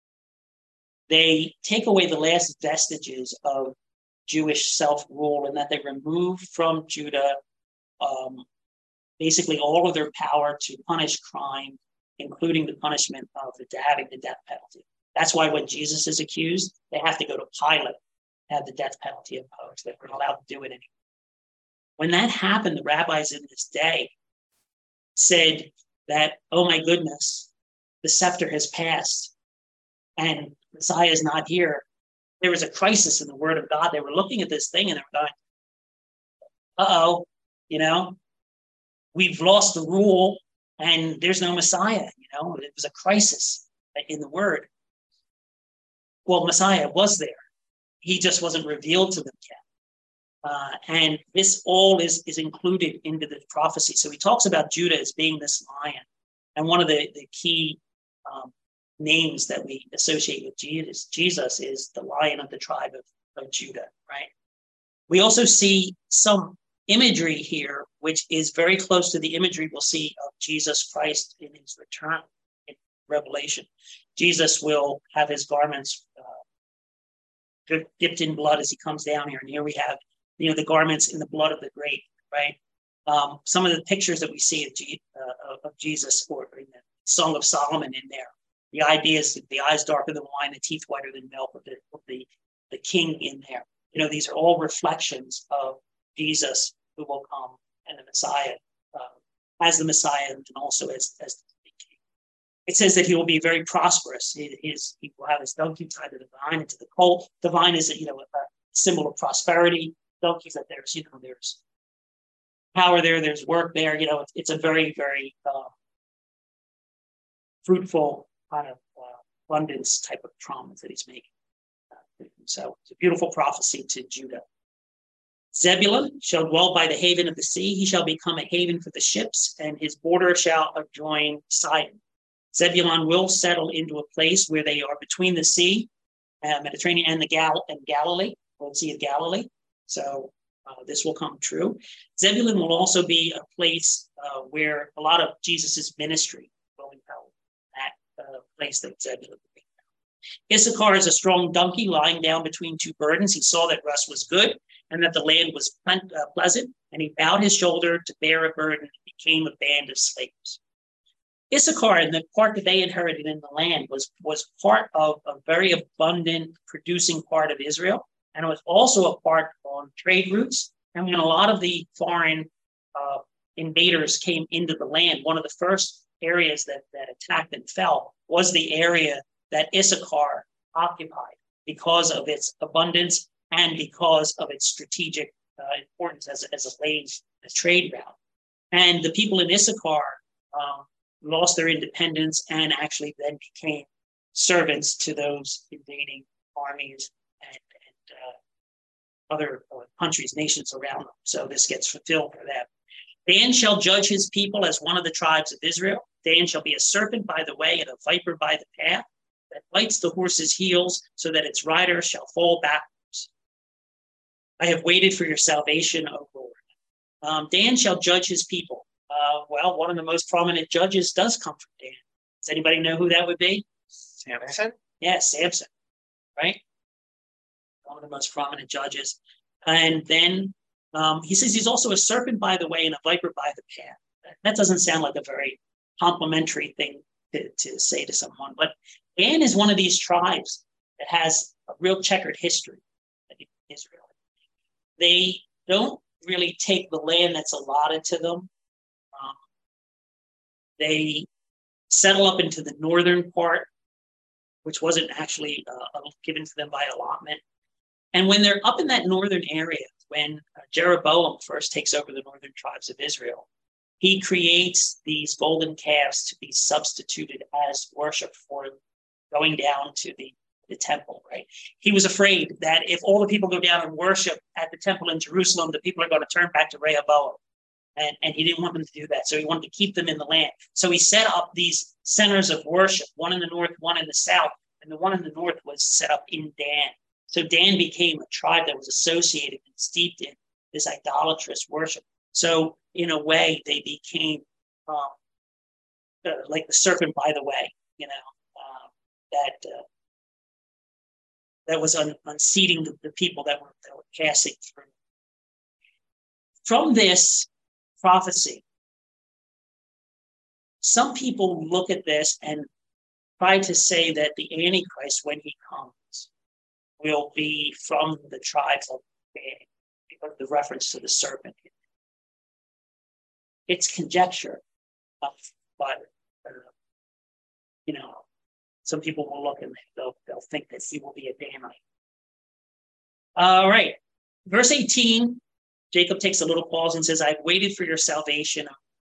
they take away the last vestiges of Jewish self-rule, and that they remove from Judah um, basically all of their power to punish crime, including the punishment of the, having the death penalty. That's why when Jesus is accused, they have to go to Pilate to have the death penalty imposed. They weren't allowed to do it anymore. When that happened, the rabbis in this day said that, oh my goodness, the scepter has passed and Messiah is not here. There was a crisis in the word of God. They were looking at this thing and they were going, uh-oh, you know, we've lost the rule and there's no Messiah. You know, it was a crisis in the word. Well, Messiah was there. He just wasn't revealed to them yet. Uh, and this all is, is included into the prophecy. So he talks about Judah as being this lion. And one of the, the key um, names that we associate with Jesus, Jesus is the Lion of the tribe of, of Judah, right? We also see some imagery here, which is very close to the imagery we'll see of Jesus Christ in his return in Revelation. Jesus will have his garments uh, dipped in blood as he comes down here. And here we have, you know, the garments in the blood of the grape, right? Um, some of the pictures that we see of, G, uh, of Jesus, or in the Song of Solomon in there. The idea is the eyes darker than wine, the teeth whiter than milk, with the, with the, the king in there. You know, these are all reflections of Jesus who will come and the Messiah uh, as the Messiah and also as, as the king. It says that he will be very prosperous. He, is, he will have his donkey tied to the vine and to the colt. The vine is, you know, a symbol of prosperity. Donkeys, that there's, you know, there's power there, there's work there. You know, it's, it's a very, very uh, fruitful kind of uh, abundance type of promise that he's making. Uh, so it's a beautiful prophecy to Judah. Zebulun shall dwell by the haven of the sea. He shall become a haven for the ships, and his border shall adjoin Sidon. Zebulun will settle into a place where they are between the sea, uh, Mediterranean, and the Gal and Galilee, or the Sea of Galilee. So uh, this will come true. Zebulun will also be a place uh, where a lot of Jesus's ministry will be held. That uh, place that Zebulun will be held. Issachar is a strong donkey lying down between two burdens. He saw that rest was good and that the land was ple- uh, pleasant, and he bowed his shoulder to bear a burden and became a band of slaves. Issachar, and the part that they inherited in the land, was, was part of a very abundant producing part of Israel, and it was also a part on trade routes. And when a lot of the foreign uh, invaders came into the land, one of the first areas that, that attacked and fell was the area that Issachar occupied because of its abundance and because of its strategic uh, importance as, as a lane, a trade route. And the people in Issachar um, lost their independence and actually then became servants to those invading armies and, and uh, other uh, countries, nations around them. So this gets fulfilled for them. Dan shall judge his people as one of the tribes of Israel. Dan shall be a serpent by the way and a viper by the path that bites the horse's heels so that its rider shall fall backwards. I have waited for your salvation, O Lord. Um, Dan shall judge his people. Uh, well, one of the most prominent judges does come from Dan. Does anybody know who that would be? Samson? Yeah, Samson, right? One of the most prominent judges. And then um, he says he's also a serpent by the way and a viper by the path. That doesn't sound like a very complimentary thing to, to say to someone. But Dan is one of these tribes that has a real checkered history in Israel. They don't really take the land that's allotted to them. Um, they settle up into the northern part, which wasn't actually uh, given to them by allotment. And when they're up in that northern area, when uh, Jeroboam first takes over the northern tribes of Israel, he creates these golden calves to be substituted as worship for going down to the, the temple, right? He was afraid that if all the people go down and worship at the temple in Jerusalem, the people are going to turn back to Rehoboam. And, and he didn't want them to do that. So he wanted to keep them in the land. So he set up these centers of worship, one in the north, one in the south. And the one in the north was set up in Dan. So Dan became a tribe that was associated and steeped in this idolatrous worship. So in a way, they became um, uh, like the serpent by the way, you know, uh, that uh, that was un- unseating the, the people that were, that were passing through. From this prophecy, some people look at this and try to say that the Antichrist, when he comes, will be from the tribes of Dan, because of the reference to the serpent. It's conjecture, uh, but uh, you know, some people will look and they'll they'll think that he will be a Danite. All right, verse eighteen. Jacob takes a little pause and says, "I've waited for your salvation."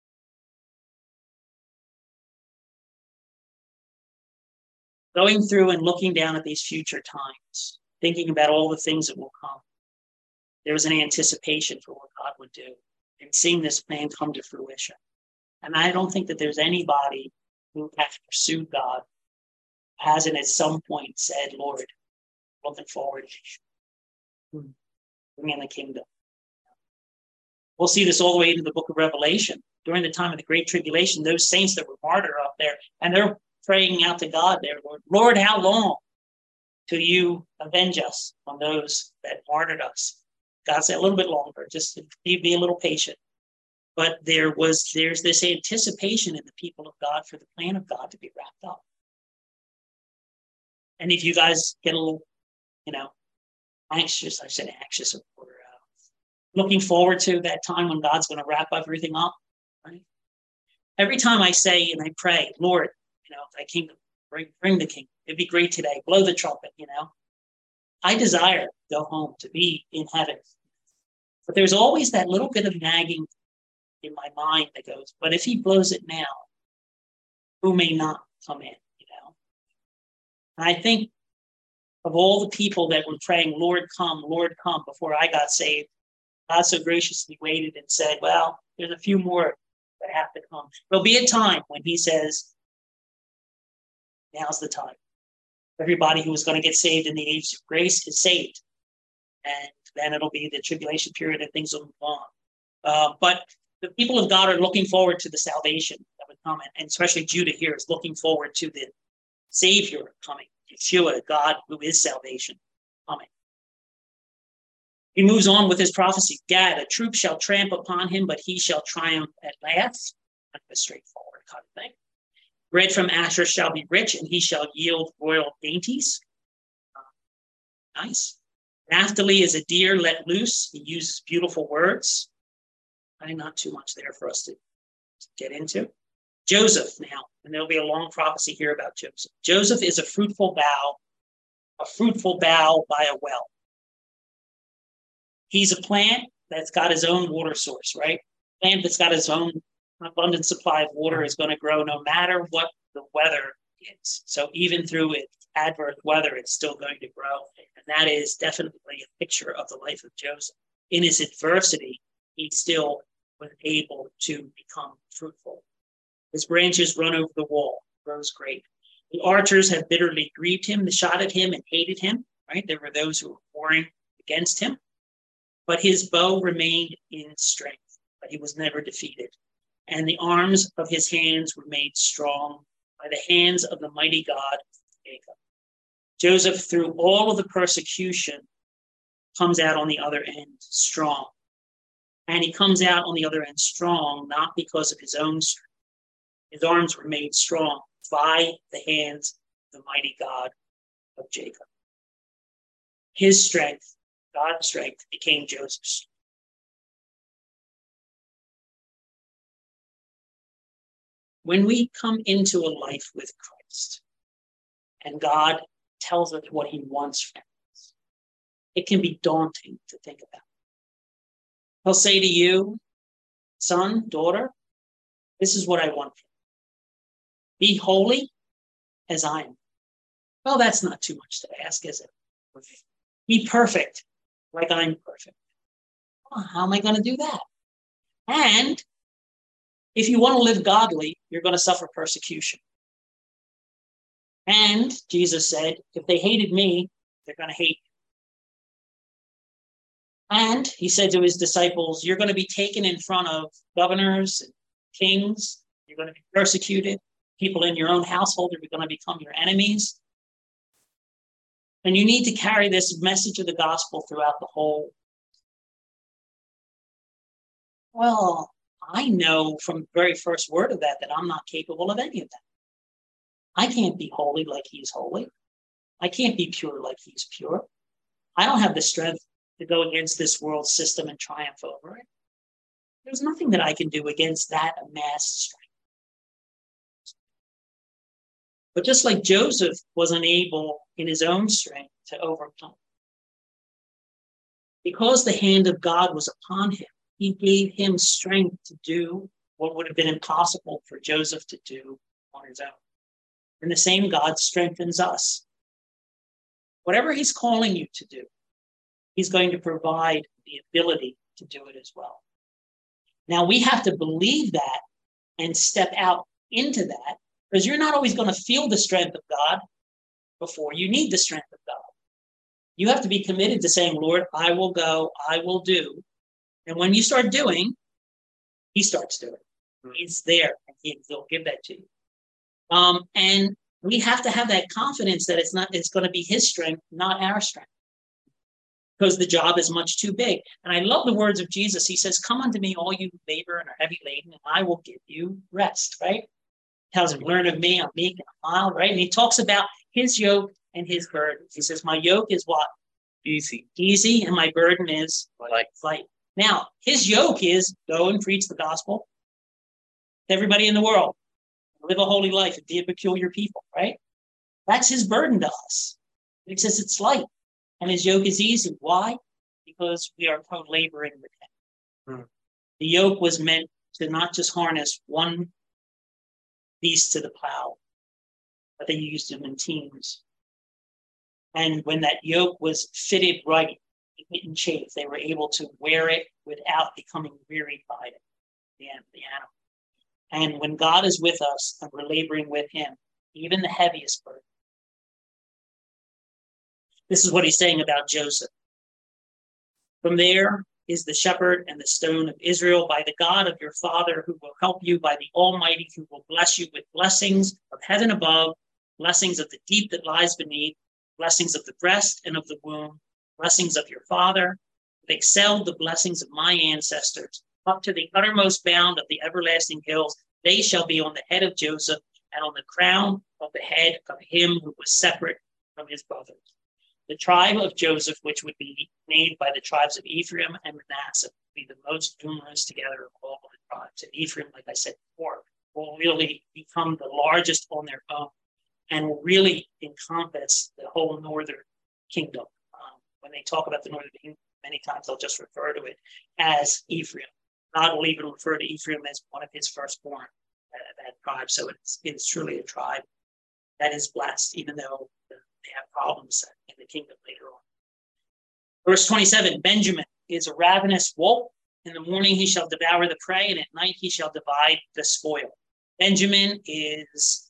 Going through and looking down at these future times, thinking about all the things that will come, there was an anticipation for what God would do, and seeing this plan come to fruition. And I don't think that there's anybody who has pursued God, hasn't at some point said, "Lord, looking forward to bring in the kingdom." We'll see this all the way into the book of Revelation. During the time of the Great Tribulation, those saints that were martyred up there, and they're praying out to God there, Lord, Lord, how long till you avenge us on those that martyred us? God said, a little bit longer, just be, be a little patient. But there was, there's this anticipation in the people of God for the plan of God to be wrapped up. And if you guys get a little, you know, anxious, I said anxious, or uh, looking forward to that time when God's going to wrap everything up, right? Every time I say and I pray, Lord, you know, thy kingdom, bring, bring the kingdom. It'd be great today. Blow the trumpet, you know. I desire to go home, to be in heaven. But there's always that little bit of nagging in my mind that goes, but if he blows it now, who may not come in, you know? And I think of all the people that were praying, Lord, come, Lord, come, before I got saved, God so graciously waited and said, well, there's a few more that have to come. There'll be a time when he says, now's the time. Everybody who is going to get saved in the age of grace is saved. And then it'll be the tribulation period and things will move on. Uh, but the people of God are looking forward to the salvation that would come. And especially Judah here is looking forward to the Savior coming. Yeshua, God who is salvation, coming. He moves on with his prophecy. Gad, a troop shall tramp upon him, but he shall triumph at last. Kind of a straightforward kind of thing. Bread from Asher shall be rich, and he shall yield royal dainties. Uh, nice. Naphtali is a deer let loose. He uses beautiful words. I think not too much there for us to, to get into. Joseph now, and there'll be a long prophecy here about Joseph. Joseph is a fruitful bough, a fruitful bough by a well. He's a plant that's got his own water source, right? Plant that's got his own abundant supply of water is going to grow no matter what the weather is. So even through it, adverse weather, it's still going to grow. And that is definitely a picture of the life of Joseph. In his adversity, he still was able to become fruitful. His branches run over the wall, grows great. The archers have bitterly grieved him, shot at him and hated him, right? There were those who were warring against him. But his bow remained in strength, but he was never defeated. And the arms of his hands were made strong by the hands of the mighty God, Jacob. Joseph, through all of the persecution, comes out on the other end strong. And he comes out on the other end strong, not because of his own strength. His arms were made strong by the hands of the mighty God of Jacob. His strength, God's strength, became Joseph's. When we come into a life with Christ and God tells us what he wants from us, it can be daunting to think about. He'll say to you, son, daughter, this is what I want from you. Be holy as I am. Well, that's not too much to ask, is it? Be perfect like I'm perfect. Well, how am I going to do that? And if you want to live godly, you're going to suffer persecution. And Jesus said, if they hated me, they're going to hate you. And he said to his disciples, you're going to be taken in front of governors and kings. You're going to be persecuted. People in your own household are going to become your enemies. And you need to carry this message of the gospel throughout the whole. Well, I know from the very first word of that that I'm not capable of any of that. I can't be holy like he's holy. I can't be pure like he's pure. I don't have the strength to go against this world system and triumph over it. There's nothing that I can do against that amassed strength. But just like Joseph was unable in his own strength to overcome, because the hand of God was upon him, he gave him strength to do what would have been impossible for Joseph to do on his own. And the same God strengthens us. Whatever he's calling you to do, he's going to provide the ability to do it as well. Now, we have to believe that and step out into that, because you're not always going to feel the strength of God before you need the strength of God. You have to be committed to saying, Lord, I will go, I will do. And when you start doing, he starts doing. He's there, and he, he'll give that to you. Um, and we have to have that confidence that it's not, it's going to be his strength, not our strength, because the job is much too big. And I love the words of Jesus. He says, come unto me, all you who labor and are heavy laden, and I will give you rest, right? Tells him, learn of me, I'm meek and I'm mild, right? And he talks about his yoke and his burden. He says, my yoke is what? Easy. Easy, and my burden is light. light. Now, his yoke is go and preach the gospel. everybody in the world, live a holy life and be a peculiar people, right? That's his burden to us. He says it's light and his yoke is easy. Why? Because we are co-laboring with him. Hmm. The yoke was meant to not just harness one beast to the plow, but they used them in teams. And when that yoke was fitted right, it didn't chafe. They were able to wear it without becoming wearied by it, the, the animal. And when God is with us and we're laboring with him, even the heaviest burden. This is what he's saying about Joseph. From there is the shepherd and the stone of Israel, by the God of your father who will help you, by the Almighty who will bless you with blessings of heaven above, blessings of the deep that lies beneath, blessings of the breast and of the womb, blessings of your father, that excelled the blessings of my ancestors, up to the uttermost bound of the everlasting hills. They shall be on the head of Joseph and on the crown of the head of him who was separate from his brothers. The tribe of Joseph, which would be made by the tribes of Ephraim and Manasseh, would be the most numerous together of all the tribes. And Ephraim, like I said before, will really become the largest on their own and will really encompass the whole northern kingdom. Um, when they talk about the northern kingdom, many times they'll just refer to it as Ephraim. God will even refer to Ephraim as one of his firstborn, uh, that tribe. So it's, it's truly a tribe that is blessed, even though the they have problems in the kingdom later on. Verse twenty-seven, Benjamin is a ravenous wolf. In the morning he shall devour the prey, and at night he shall divide the spoil. Benjamin is,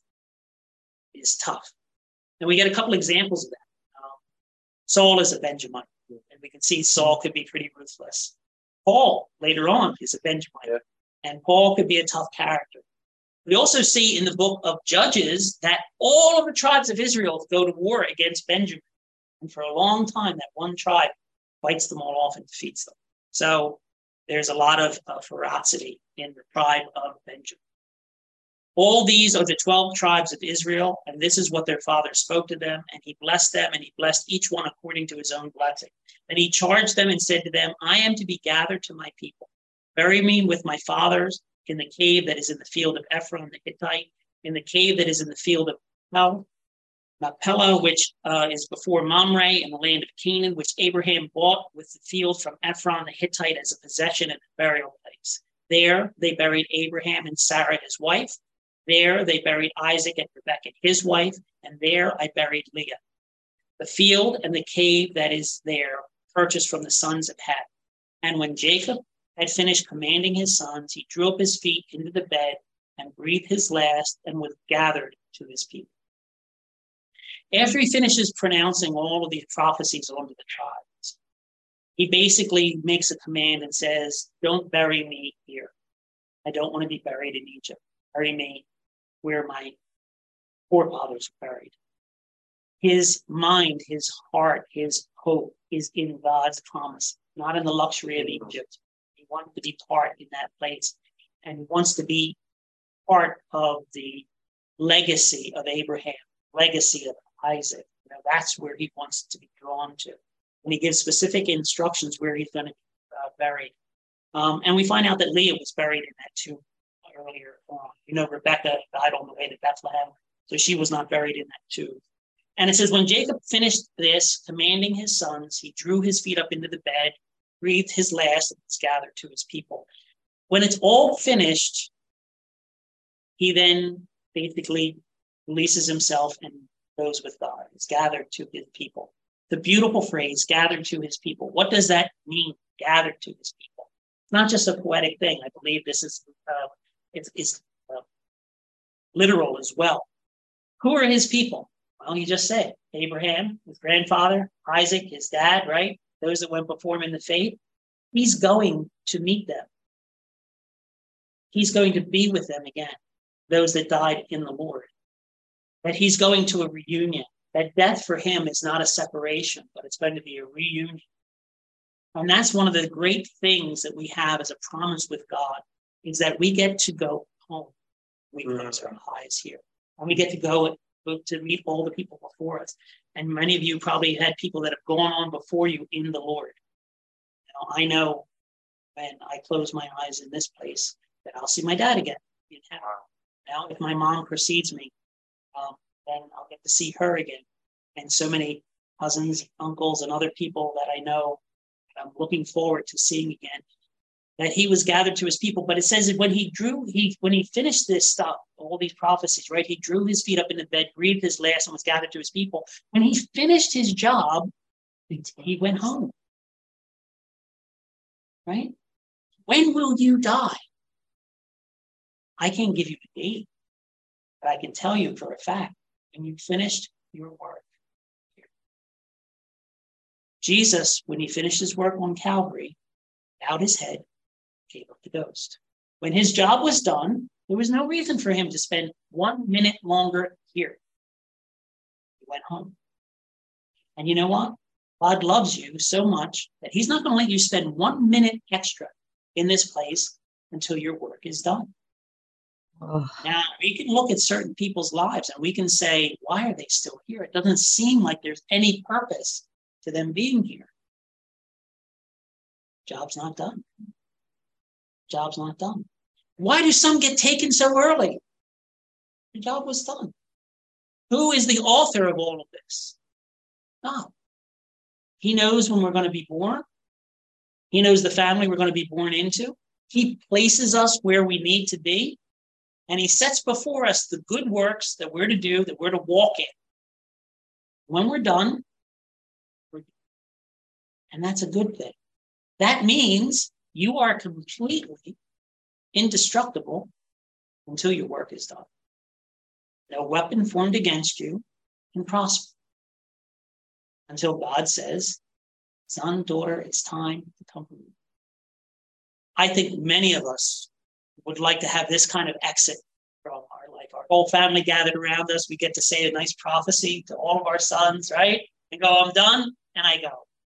is tough. And we get a couple examples of that. Um, Saul is a Benjamite, and we can see Saul could be pretty ruthless. Paul, later on, is a Benjamite, and Paul could be a tough character. We also see in the book of Judges that all of the tribes of Israel go to war against Benjamin. And for a long time, that one tribe fights them all off and defeats them. So there's a lot of uh, ferocity in the tribe of Benjamin. All these are the twelve tribes of Israel, and this is what their father spoke to them, and he blessed them, and he blessed each one according to his own blessing. And he charged them and said to them, I am to be gathered to my people. Bury me with my fathers, in the cave that is in the field of Ephron the Hittite, in the cave that is in the field of Mel, Machpelah, which uh, is before Mamre, in the land of Canaan, which Abraham bought with the field from Ephron the Hittite as a possession and a burial place. There they buried Abraham and Sarah his wife. There they buried Isaac and Rebekah his wife, and there I buried Leah. The field and the cave that is there purchased from the sons of Heth. And when Jacob had finished commanding his sons, he drew up his feet into the bed and breathed his last and was gathered to his people. After he finishes pronouncing all of these prophecies onto the tribes, he basically makes a command and says, don't bury me here. I don't want to be buried in Egypt. Bury me where my forefathers were buried. His mind, his heart, his hope is in God's promise, not in the luxury of Egypt. He wants to be part in that place, and he wants to be part of the legacy of Abraham, legacy of Isaac. You know, that's where he wants to be drawn to. And he gives specific instructions where he's going to be uh, buried. Um, and we find out that Leah was buried in that tomb earlier on. You know, Rebekah died on the way to Bethlehem, so she was not buried in that tomb. And it says, when Jacob finished this, commanding his sons, he drew his feet up into the bed, breathed his last, and was gathered to his people. When it's all finished, he then basically releases himself and goes with God. He's gathered to his people. The beautiful phrase, gathered to his people. What does that mean, gathered to his people? It's not just a poetic thing. I believe this is uh, it's, it's uh, literal as well. Who are his people? Well, he just said Abraham, his grandfather, Isaac, his dad, right? Those that went before him in the faith. He's going to meet them. He's going to be with them again, those that died in the Lord. That he's going to a reunion. That death for him is not a separation, but it's going to be a reunion. And that's one of the great things that we have as a promise with God, is that we get to go home. We close our eyes here. And we get to go to meet all the people before us. And many of you probably had people that have gone on before you in the Lord. You know, I know when I close my eyes in this place that I'll see my dad again. in heaven. Now, if my mom precedes me, um, then I'll get to see her again. And so many cousins, uncles, and other people that I know, I'm looking forward to seeing again. That he was gathered to his people. But it says that when he drew, he when he finished this stuff, all these prophecies, right? He drew his feet up in the bed, breathed his last, and was gathered to his people. When he finished his job, he went home. Right? When will you die? I can't give you a date, but I can tell you for a fact, when you finished your work. Jesus, when he finished his work on Calvary, bowed his head, gave up the ghost. When his job was done, there was no reason for him to spend one minute longer here. He went home. And you know what? God loves you so much that he's not going to let you spend one minute extra in this place until your work is done. Oh. Now, we can look at certain people's lives and we can say, why are they still here? It doesn't seem like there's any purpose to them being here. Job's not done. Job's not done. Why do some get taken so early? The job was done. Who is the author of all of this? God. He knows when we're going to be born. He knows the family we're going to be born into. He places us where we need to be. And he sets before us the good works that we're to do, that we're to walk in. When we're done, we're done. And that's a good thing. That means you are completely indestructible until your work is done. No weapon formed against you can prosper. Until God says, son, daughter, it's time to come from me. I think many of us would like to have this kind of exit from our life. Our whole family gathered around us. We get to say a nice prophecy to all of our sons, right? And go, I'm done, and I go.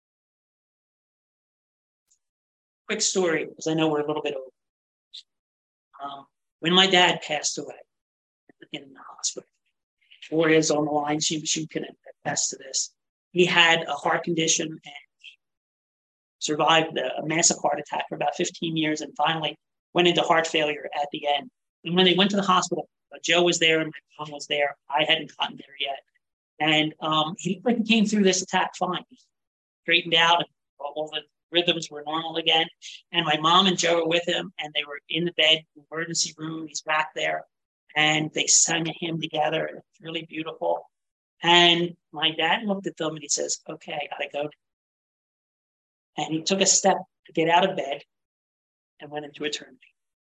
Quick story, because I know we're a little bit over. Um, when my dad passed away in the hospital, or is on the line, she, she can attest to this. He had a heart condition and he survived a massive heart attack for about fifteen years and finally went into heart failure at the end. And when they went to the hospital, uh, Joe was there and my mom was there. I hadn't gotten there yet. And um, he looked like he came through this attack fine. He straightened out and all the rhythms were normal again. And my mom and Joe were with him and they were in the bed, emergency room. He's back there. And they sang a hymn together. And it's really beautiful. And my dad looked at them and he says, okay, I gotta go. And he took a step to get out of bed and went into eternity.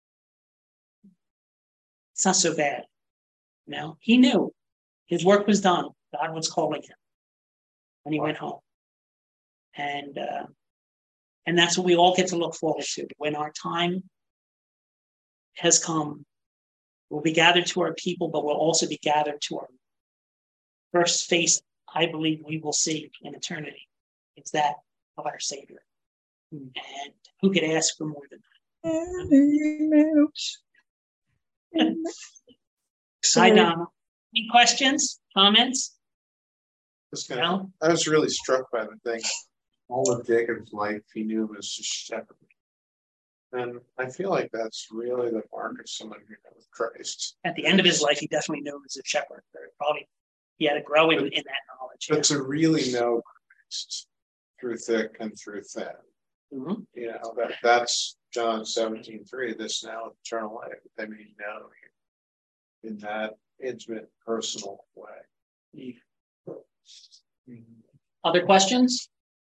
It's not so bad. You know, he knew his work was done. God was calling him when he went home. And, uh, and that's what we all get to look forward to. When our time has come, we'll be gathered to our people, but we'll also be gathered to our first face, I believe we will see in eternity. It's that of our Savior. Mm. And who could ask for more than that? Hi, Donna. Any questions, comments? Kind of, no? I was really struck by the thing. All of Jacob's life, he knew him as a shepherd. And I feel like that's really the mark of someone who knows Christ. At the end of his life, he definitely knew him as a shepherd. Probably he had to grow in, in that knowledge. But yeah. To really know Christ through thick and through thin, mm-hmm. you know, that, that's John seventeen three, this now eternal life, they may know you in that intimate, personal way. Mm-hmm. Other questions?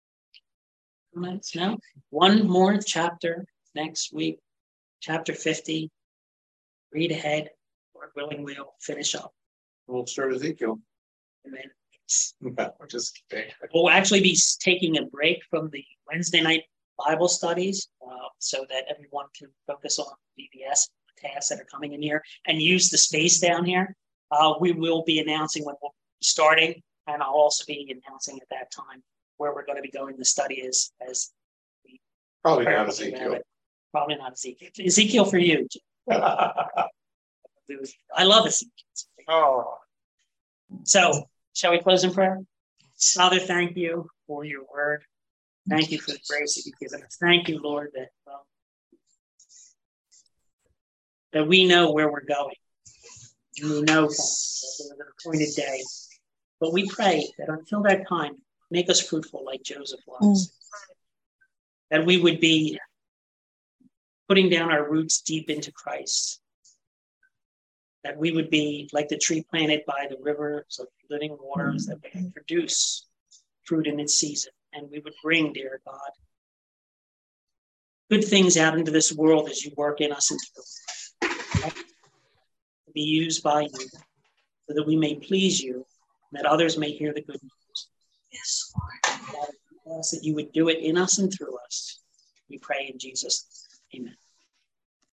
No? One more chapter next week, chapter fifty. Read ahead, Lord willing, we'll finish up. We'll start Ezekiel. And then no, we're just kidding. We'll actually be taking a break from the Wednesday night Bible studies uh, so that everyone can focus on V B S tasks that are coming in here and use the space down here. Uh, we will be announcing when we'll be starting, and I'll also be announcing at that time where we're going to be going to study is as we probably not Ezekiel. Probably not Ezekiel. Ezekiel for you. I love Ezekiel. Oh. So, shall we close in prayer? Father, thank you for your word. Thank you for the grace that you've given us. Thank you, Lord, that um, that we know where we're going. And we know that there's an appointed day. But we pray that until that time, make us fruitful like Joseph was. Mm. That we would be putting down our roots deep into Christ. That we would be like the tree planted by the rivers of living waters, that we would produce fruit in its season. And we would bring, dear God, good things out into this world as you work in us and through us. To be used by you so that we may please you, and that others may hear the good news. Yes, Lord. We ask that you would do it in us and through us. We pray in Jesus' name. Amen.